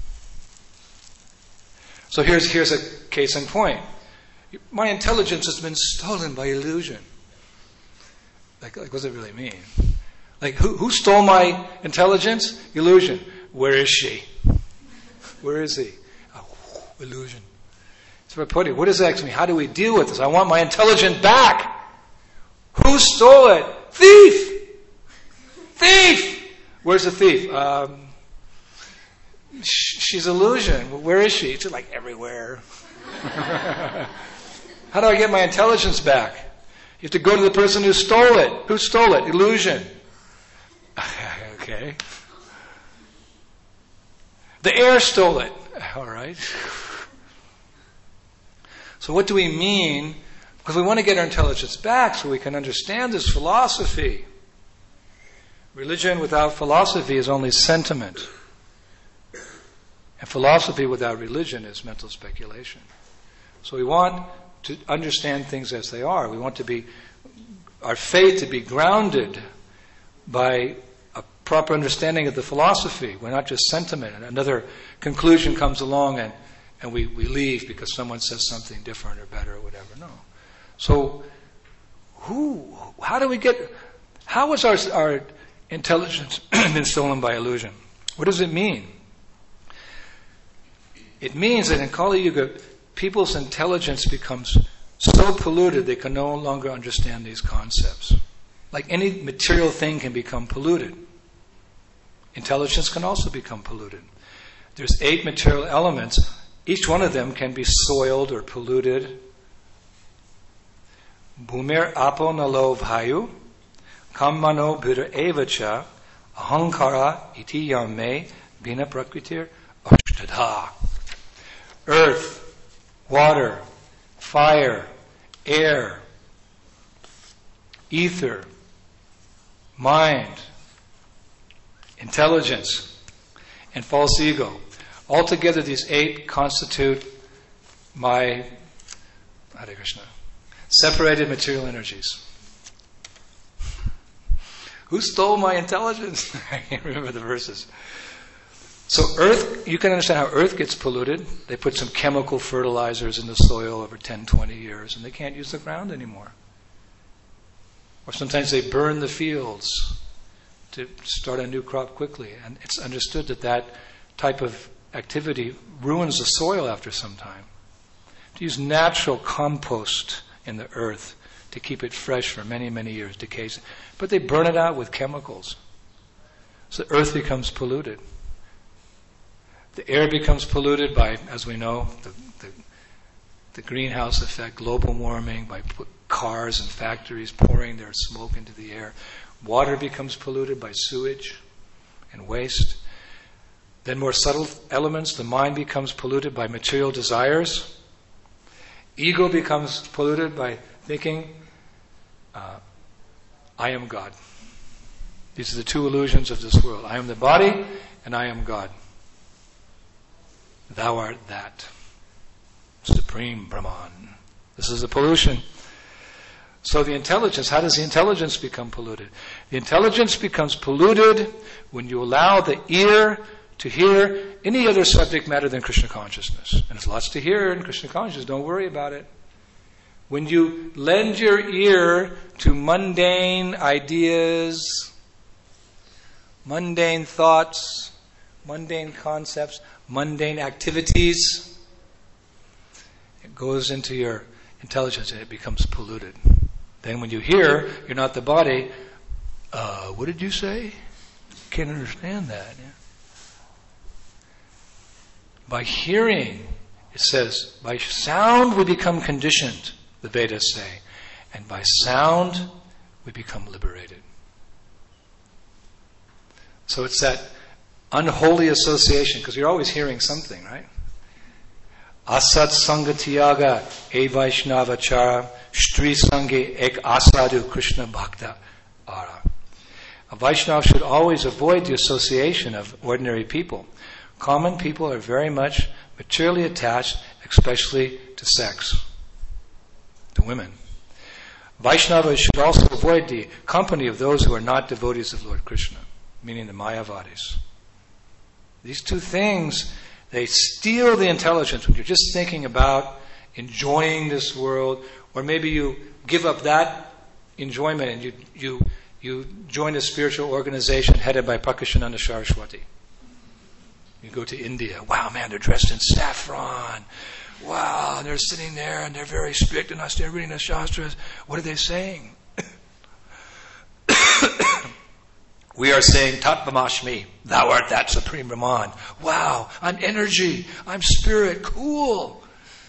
Speaker 3: So here's here's a case in point. My intelligence has been stolen by illusion. Like, like what does it really mean? Like, who who stole my intelligence? Illusion. Where is she? Where is he? Oh, illusion. So I put it. What does that actually mean? How do we deal with this? I want my intelligence back. Who stole it? Thief! Thief! Where's the thief? Um, sh- she's illusion. Where is she? She's like everywhere. How do I get my intelligence back? You have to go to the person who stole it. Who stole it? Illusion. Okay. The air stole it. All right. So what do we mean? Because we want to get our intelligence back so we can understand this philosophy. Religion without philosophy is only sentiment. And philosophy without religion is mental speculation. So we want to understand things as they are. We want to be, our faith to be grounded by a proper understanding of the philosophy. We're not just sentiment. And another conclusion comes along and, and we, we leave because someone says something different or better or whatever. No. So, who, how do we get, how has our, our intelligence been stolen by illusion? What does it mean? It means that in Kali Yuga, people's intelligence becomes so polluted they can no longer understand these concepts. Like any material thing can become polluted. Intelligence can also become polluted. There's eight material elements. Each one of them can be soiled or polluted. Bhumir apo nalo bhayu, kammano buddha evacha, ahankara iti yame, bina prakritir ashtadha. Earth, water, fire, air, ether, mind, intelligence, and false ego. Altogether, these eight constitute my, Hare Krishna, separated material energies. Who stole my intelligence? I can't remember the verses. So earth, you can understand how earth gets polluted. They put some chemical fertilizers in the soil over ten, twenty years, and they can't use the ground anymore. Or sometimes they burn the fields to start a new crop quickly. And it's understood that that type of activity ruins the soil after some time. To use natural compost in the earth to keep it fresh for many, many years, decays. But they burn it out with chemicals. So the earth becomes polluted. The air becomes polluted by, as we know, the, the, the greenhouse effect, global warming, by cars and factories pouring their smoke into the air. Water becomes polluted by sewage and waste. Then more subtle elements, the mind becomes polluted by material desires. Ego becomes polluted by thinking, uh, I am God. These are the two illusions of this world. I am the body and I am God. Thou art that. Supreme Brahman. This is the pollution. So the intelligence, how does the intelligence become polluted? The intelligence becomes polluted when you allow the ear to hear any other subject matter than Krishna consciousness. And there's lots to hear in Krishna consciousness, don't worry about it. When you lend your ear to mundane ideas, mundane thoughts, mundane concepts, mundane activities, it goes into your intelligence and it becomes polluted. Then when you hear, you're not the body, uh, what did you say? Can't understand that. Yeah? By hearing, it says, by sound we become conditioned, the Vedas say, and by sound we become liberated. So it's that unholy association, because you're always hearing something, right? Asat Sangatiyaga E Vaishnavachara Shri Sange Ek Asadu Krishna Bhakta Ara. A Vaishnava should always avoid the association of ordinary people. Common people are very much materially attached, especially to sex, to women. Vaishnavas should also avoid the company of those who are not devotees of Lord Krishna, meaning the Mayavadis. These two things, they steal the intelligence when you're just thinking about enjoying this world, or maybe you give up that enjoyment and you you you join a spiritual organization headed by Prakashananda Saraswati. You go to India. Wow, man, they're dressed in saffron. Wow, and they're sitting there and they're very strict and I stand reading the Shastras. What are they saying? We are saying, Tatvamashmi, thou art that supreme Brahman. Wow, I'm energy, I'm spirit, cool.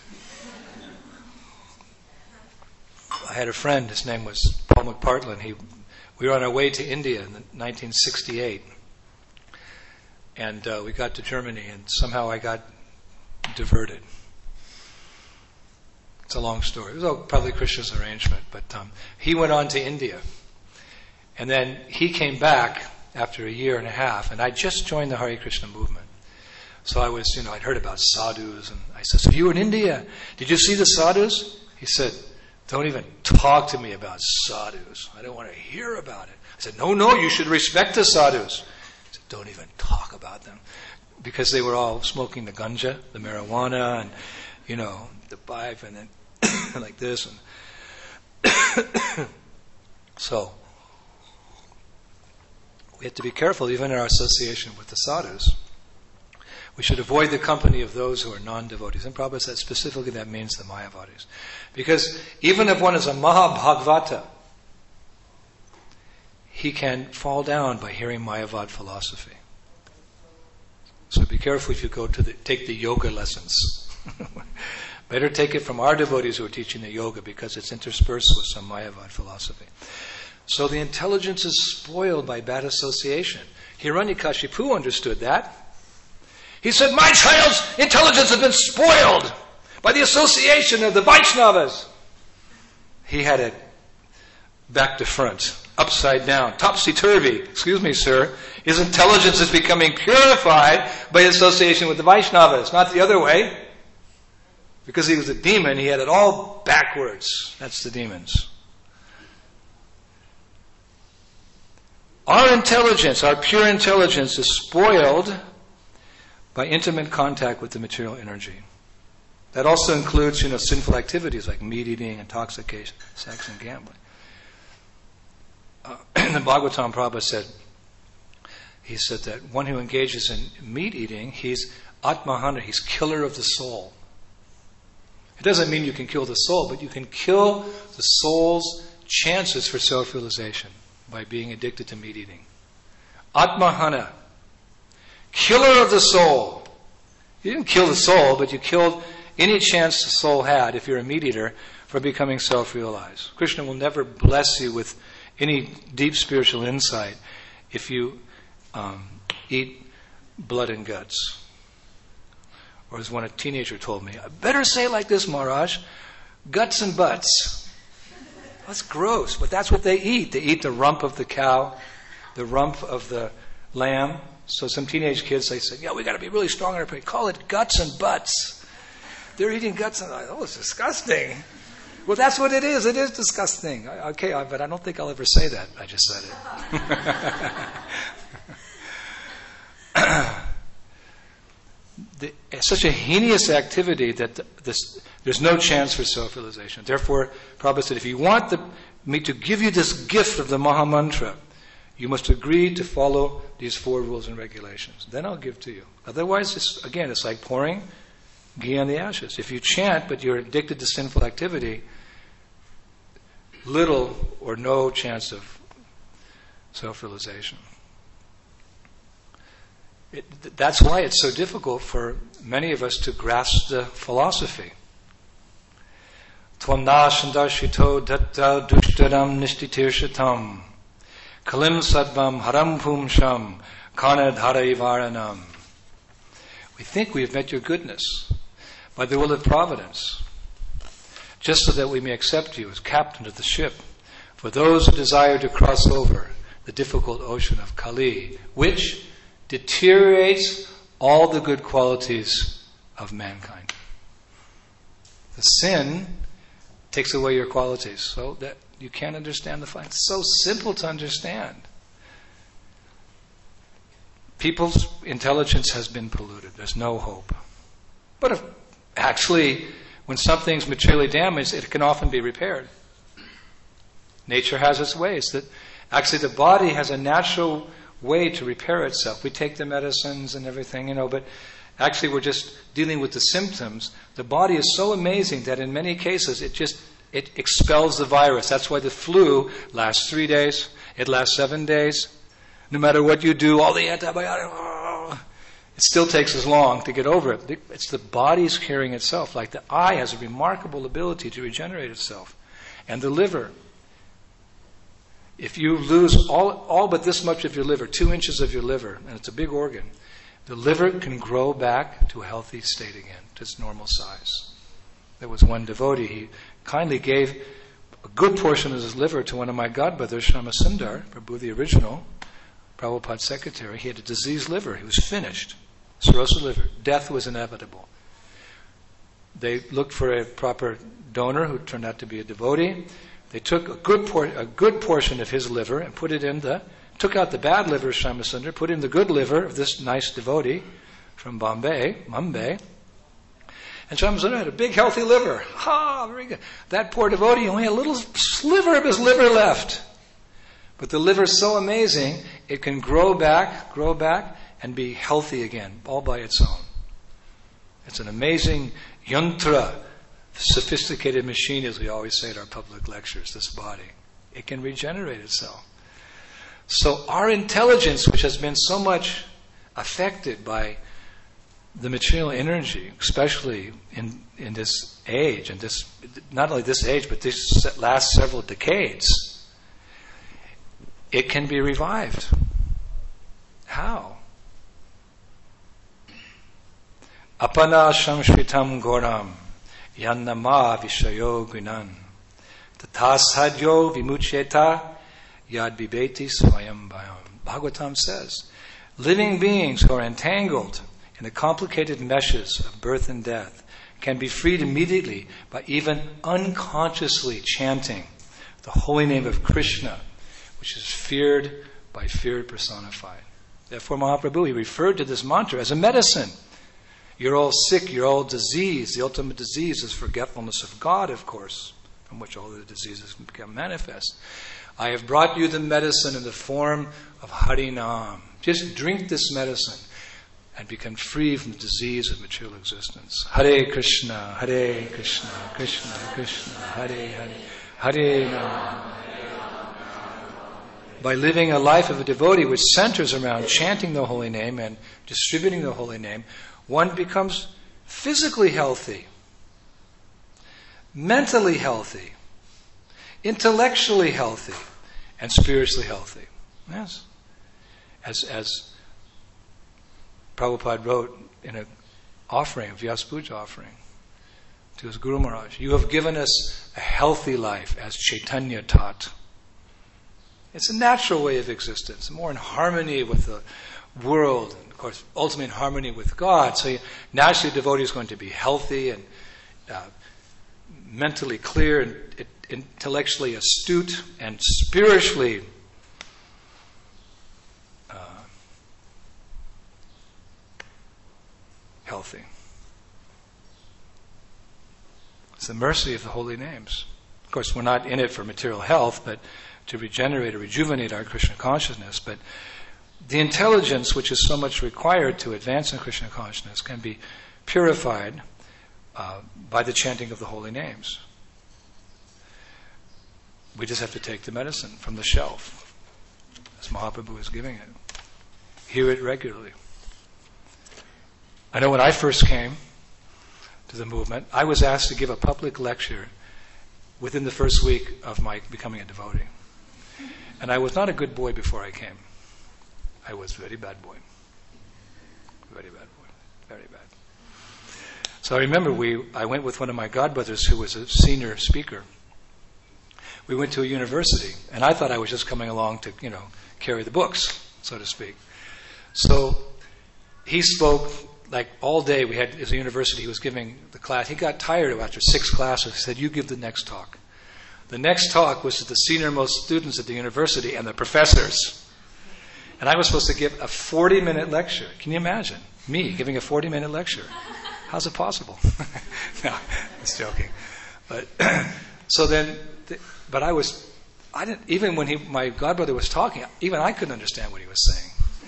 Speaker 3: I had a friend, his name was Paul McPartland. He, we were on our way to India in nineteen sixty-eight. And uh, we got to Germany and somehow I got diverted. It's a long story. It was probably Krishna's arrangement, but um, he went on to India. And then he came back after a year and a half, and I just joined the Hare Krishna movement. So I was, you know, I'd heard about sadhus, and I said, so you were in India. Did you see the sadhus? He said, don't even talk to me about sadhus. I don't want to hear about it. I said, no, no, you should respect the sadhus. He said, don't even talk about them. Because they were all smoking the ganja, the marijuana, and, you know, the pipe, and then like this. And so, we have to be careful even in our association with the sadhus. We should avoid the company of those who are non-devotees. And Prabhupada said specifically that means the Mayavadis. Because even if one is a Mahabhagavata, he can fall down by hearing Mayavad philosophy. So be careful if you go to the, take the yoga lessons. Better take it from our devotees who are teaching the yoga because it's interspersed with some Mayavad philosophy. So the intelligence is spoiled by bad association. Hiranyakashipu understood that. He said, my child's intelligence has been spoiled by the association of the Vaishnavas. He had it back to front, upside down, topsy-turvy. Excuse me, sir. His intelligence is becoming purified by association with the Vaishnavas, not the other way. Because he was a demon, he had it all backwards. That's the demons. Our intelligence, our pure intelligence is spoiled by intimate contact with the material energy. That also includes, you know, sinful activities like meat eating, intoxication, sex, and gambling. Uh, in the Bhagavatam, Prabhupada said, he said that one who engages in meat eating, he's Atmahana, he's killer of the soul. It doesn't mean you can kill the soul, but you can kill the soul's chances for self-realization by being addicted to meat eating. Atmahana, killer of the soul. You didn't kill the soul, but you killed any chance the soul had, if you're a meat eater, for becoming self-realized. Krishna will never bless you with any deep spiritual insight if you um, eat blood and guts. Or as one a teenager told me, I better say it like this, Maharaj, guts and butts. That's gross, but that's what they eat. They eat the rump of the cow, the rump of the lamb. So some teenage kids, they say, yeah, we got to be really strong in our faith. Call it guts and butts. They're eating guts and butts. Oh, it's disgusting. Well, that's what it is. It is disgusting. Okay, but I don't think I'll ever say that. I just said it. The, it's such a heinous activity that the, this, there's no chance for self-realization. Therefore, Prabhupada said, if you want the, me to give you this gift of the Maha Mantra, you must agree to follow these four rules and regulations. Then I'll give to you. Otherwise, it's, again, it's like pouring ghee on the ashes. If you chant, but you're addicted to sinful activity, little or no chance of self-realization. It, that's why it's so difficult for many of us to grasp the philosophy. Tvam nashandashito datta dushtaram nishtitirshatam kalim sadvam haram pumsham karnadharaivaranam. We think we have met your goodness, by the will of providence, just so that we may accept you as captain of the ship for those who desire to cross over the difficult ocean of Kali, which deteriorates all the good qualities of mankind. The sin takes away your qualities, so that you can't understand the fight. It's so simple to understand. People's intelligence has been polluted. There's no hope. But if actually, when something's materially damaged, it can often be repaired. Nature has its ways. That actually the body has a natural way to repair itself. We take the medicines and everything, you know, but actually we're just dealing with the symptoms. The body is so amazing that in many cases it just it expels the virus. That's why the flu lasts three days. It lasts seven days. No matter what you do, all the antibiotics, oh, it still takes as long to get over it. It's the body's curing itself. Like the eye has a remarkable ability to regenerate itself. And the liver. If you lose all, all but this much of your liver, two inches of your liver, and it's a big organ, the liver can grow back to a healthy state again, to its normal size. There was one devotee, he kindly gave a good portion of his liver to one of my godbrothers, Shyamasundar, Prabhu the original, Prabhupada's secretary. He had a diseased liver. He was finished. Cirrhosis liver. Death was inevitable. They looked for a proper donor who turned out to be a devotee. They took a good, por- a good portion of his liver and put it in the, took out the bad liver of Shyamasundar, put in the good liver of this nice devotee from Bombay, Mumbai. And Shyamasundar had a big healthy liver. Ha, very good. That poor devotee only had a little sliver of his liver left. But the liver is so amazing, it can grow back, grow back, and be healthy again, all by its own. It's an amazing yantra, sophisticated machine, as we always say at our public lectures, this body. It can regenerate itself. So our intelligence, which has been so much affected by the material energy, especially in, in this age, and this not only this age, but this last several decades, it can be revived. How? Apana samshritam goram yannama vishayo gunan tathashadyo vimuchyeta yad vibeti swayam bhayam. Bhagavatam says, living beings who are entangled in the complicated meshes of birth and death can be freed immediately by even unconsciously chanting the holy name of Krishna, which is feared by feared personified. Therefore, Mahaprabhu, he referred to this mantra as a medicine. You're all sick, you're all diseased. The ultimate disease is forgetfulness of God, of course, from which all the diseases become manifest. I have brought you the medicine in the form of Harinam. Just drink this medicine and become free from the disease of material existence. Hare Krishna, Hare Krishna, Krishna Krishna, Hare Hare, Hare Rama. By living a life of a devotee which centers around chanting the holy name and distributing the holy name, one becomes physically healthy, mentally healthy, intellectually healthy, and spiritually healthy. Yes. As as Prabhupada wrote in an offering, a Vyas Puja offering, to his Guru Maharaj, you have given us a healthy life as Chaitanya taught. It's a natural way of existence, more in harmony with the world, and of course, ultimately in harmony with God. So you, naturally, the devotee is going to be healthy and uh, mentally clear and it, intellectually astute and spiritually uh, healthy. It's the mercy of the holy names. Of course, we're not in it for material health, but to regenerate or rejuvenate our Krishna consciousness. But the intelligence which is so much required to advance in Krishna consciousness can be purified uh, by the chanting of the holy names. We just have to take the medicine from the shelf, as Mahaprabhu is giving it. Hear it regularly. I know when I first came to the movement, I was asked to give a public lecture within the first week of my becoming a devotee. And I was not a good boy before I came. I was a very bad boy. Very bad boy. Very bad. So So I remember we, I went with one of my godbrothers who was a senior speaker. We went to a university, and I thought I was just coming along to, you know, carry the books, so to speak. So he spoke like all day. We had, it was a university, he was giving the class. He got tired after six classes. He said, you give the next talk. The next talk was to the senior-most students at the university and the professors. And I was supposed to give a forty-minute lecture. Can you imagine? Me giving a forty-minute lecture. How's it possible? No, just joking. But so then, the, but I was, I didn't, even when he, my godbrother was talking, even I couldn't understand what he was saying.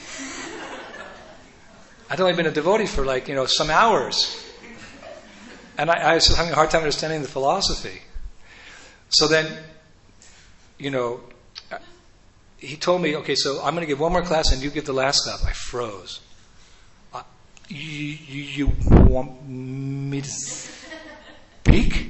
Speaker 3: I'd only been a devotee for like, you know, some hours. And I, I was having a hard time understanding the philosophy. So then, you know, he told me, okay, so I'm going to give one more class and you give the last class. I froze. Uh, you, you, you want me to speak?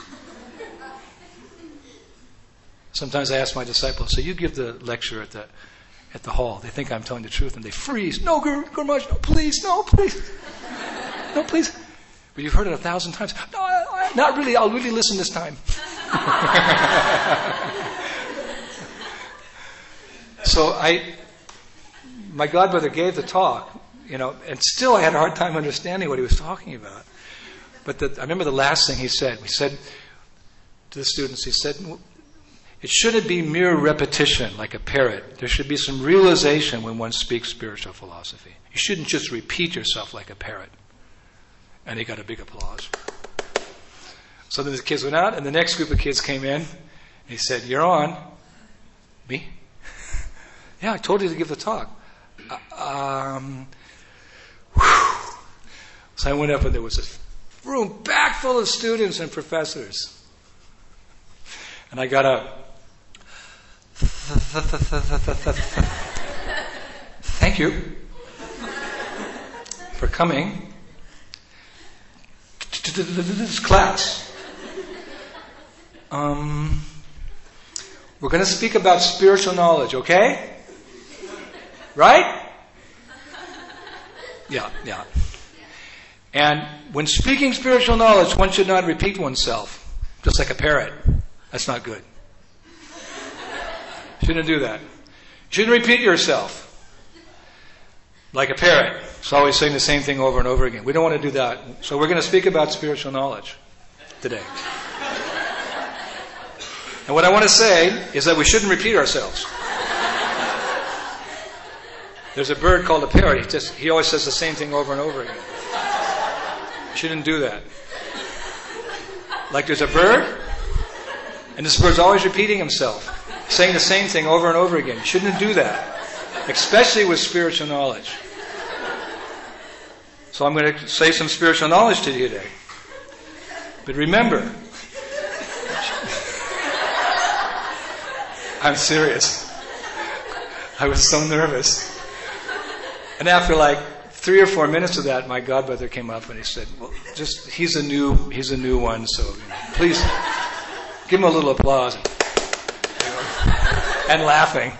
Speaker 3: Sometimes I ask my disciples, so you give the lecture at the at the hall. They think I'm telling the truth and they freeze. No, Guru, Guru Maharaj, no, please, no, please. No, please. But you've heard it a thousand times. No, I, I, not really. I'll really listen this time. So I, my godbrother gave the talk, you know, and still I had a hard time understanding what he was talking about. But the, I remember the last thing he said. He said to the students, he said, it shouldn't be mere repetition like a parrot. There should be some realization when one speaks spiritual philosophy. You shouldn't just repeat yourself like a parrot. And he got a big applause. So then the kids went out, and the next group of kids came in. And he said, you're on. Me? Yeah, I told you to give the talk. Uh, um, whew. So I went up, and there was a room packed full of students and professors. And I got up. Thank you for coming to this class. Um, we're going to speak about spiritual knowledge, okay? Right? Yeah, yeah. And when speaking spiritual knowledge, one should not repeat oneself, just like a parrot. That's not good. Shouldn't do that. Shouldn't repeat yourself like a parrot. It's always saying the same thing over and over again. We don't want to do that. So we're going to speak about spiritual knowledge today. And what I want to say is that we shouldn't repeat ourselves. There's a bird called a parrot. He just he always says the same thing over and over again. You shouldn't do that. Like there's a bird, and this bird's always repeating himself, saying the same thing over and over again. You shouldn't do that, especially with spiritual knowledge. So I'm going to say some spiritual knowledge to you today. But remember, I'm serious. I was so nervous. And after like three or four minutes of that, my godbrother came up and he said, well, just, he's a new, he's a new one, so you know, please give him a little applause. And, you know, and laughing.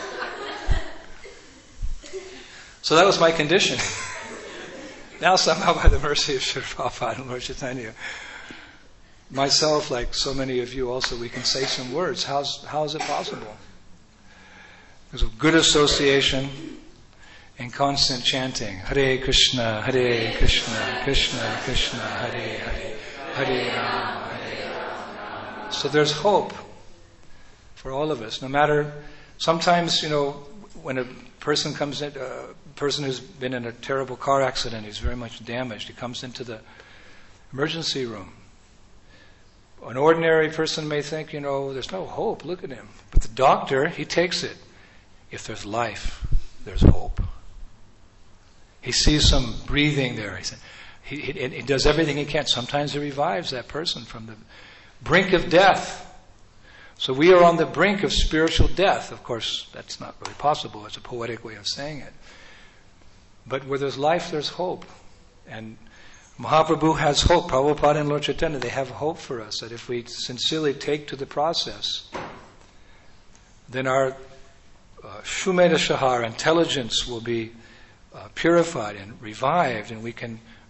Speaker 3: So that was my condition. Now somehow by the mercy of Srila Prabhupada and Lord Chaitanya, myself, like so many of you also, we can say some words. How's, how is it possible? Because of good association and constant chanting. Hare Krishna, Hare Krishna, Krishna Krishna, Hare Hare, Hare Rama, Hare Rama. So there's hope for all of us. No matter, sometimes, you know, when a person comes in, a person who's been in a terrible car accident, he's very much damaged, he comes into the emergency room. An ordinary person may think, you know, there's no hope, look at him. But the doctor, he takes it. If there's life, there's hope. He sees some breathing there. He, said, he, he, he does everything he can. Sometimes he revives that person from the brink of death. So we are on the brink of spiritual death. Of course, that's not really possible. It's a poetic way of saying it. But where there's life, there's hope. And Mahaprabhu has hope. Prabhupada and Lord Chaitanya, they have hope for us that if we sincerely take to the process, then our uh, Shumeda Shahar, intelligence, will be uh, purified and revived, and we can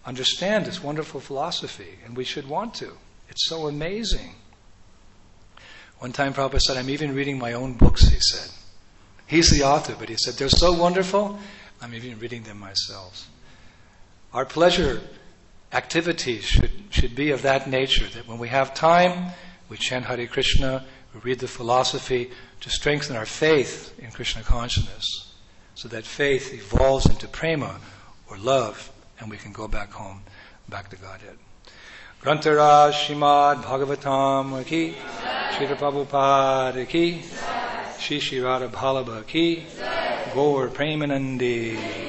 Speaker 3: understand this wonderful philosophy, and we should want to. It's so amazing. One time Prabhupada said, I'm even reading my own books, he said. He's the author, but he said, they're so wonderful, I'm even reading them myself. Our pleasure activities should, should be of that nature, that when we have time, we chant Hare Krishna, we read the philosophy to strengthen our faith in Krishna consciousness, so that faith evolves into prema, or love, and we can go back home, back to Godhead. Grantara Shrimad Bhagavatam ki, Srila Prabhupada ki, Shri Shri Radha Ballabha ki, Gaur Premanandi.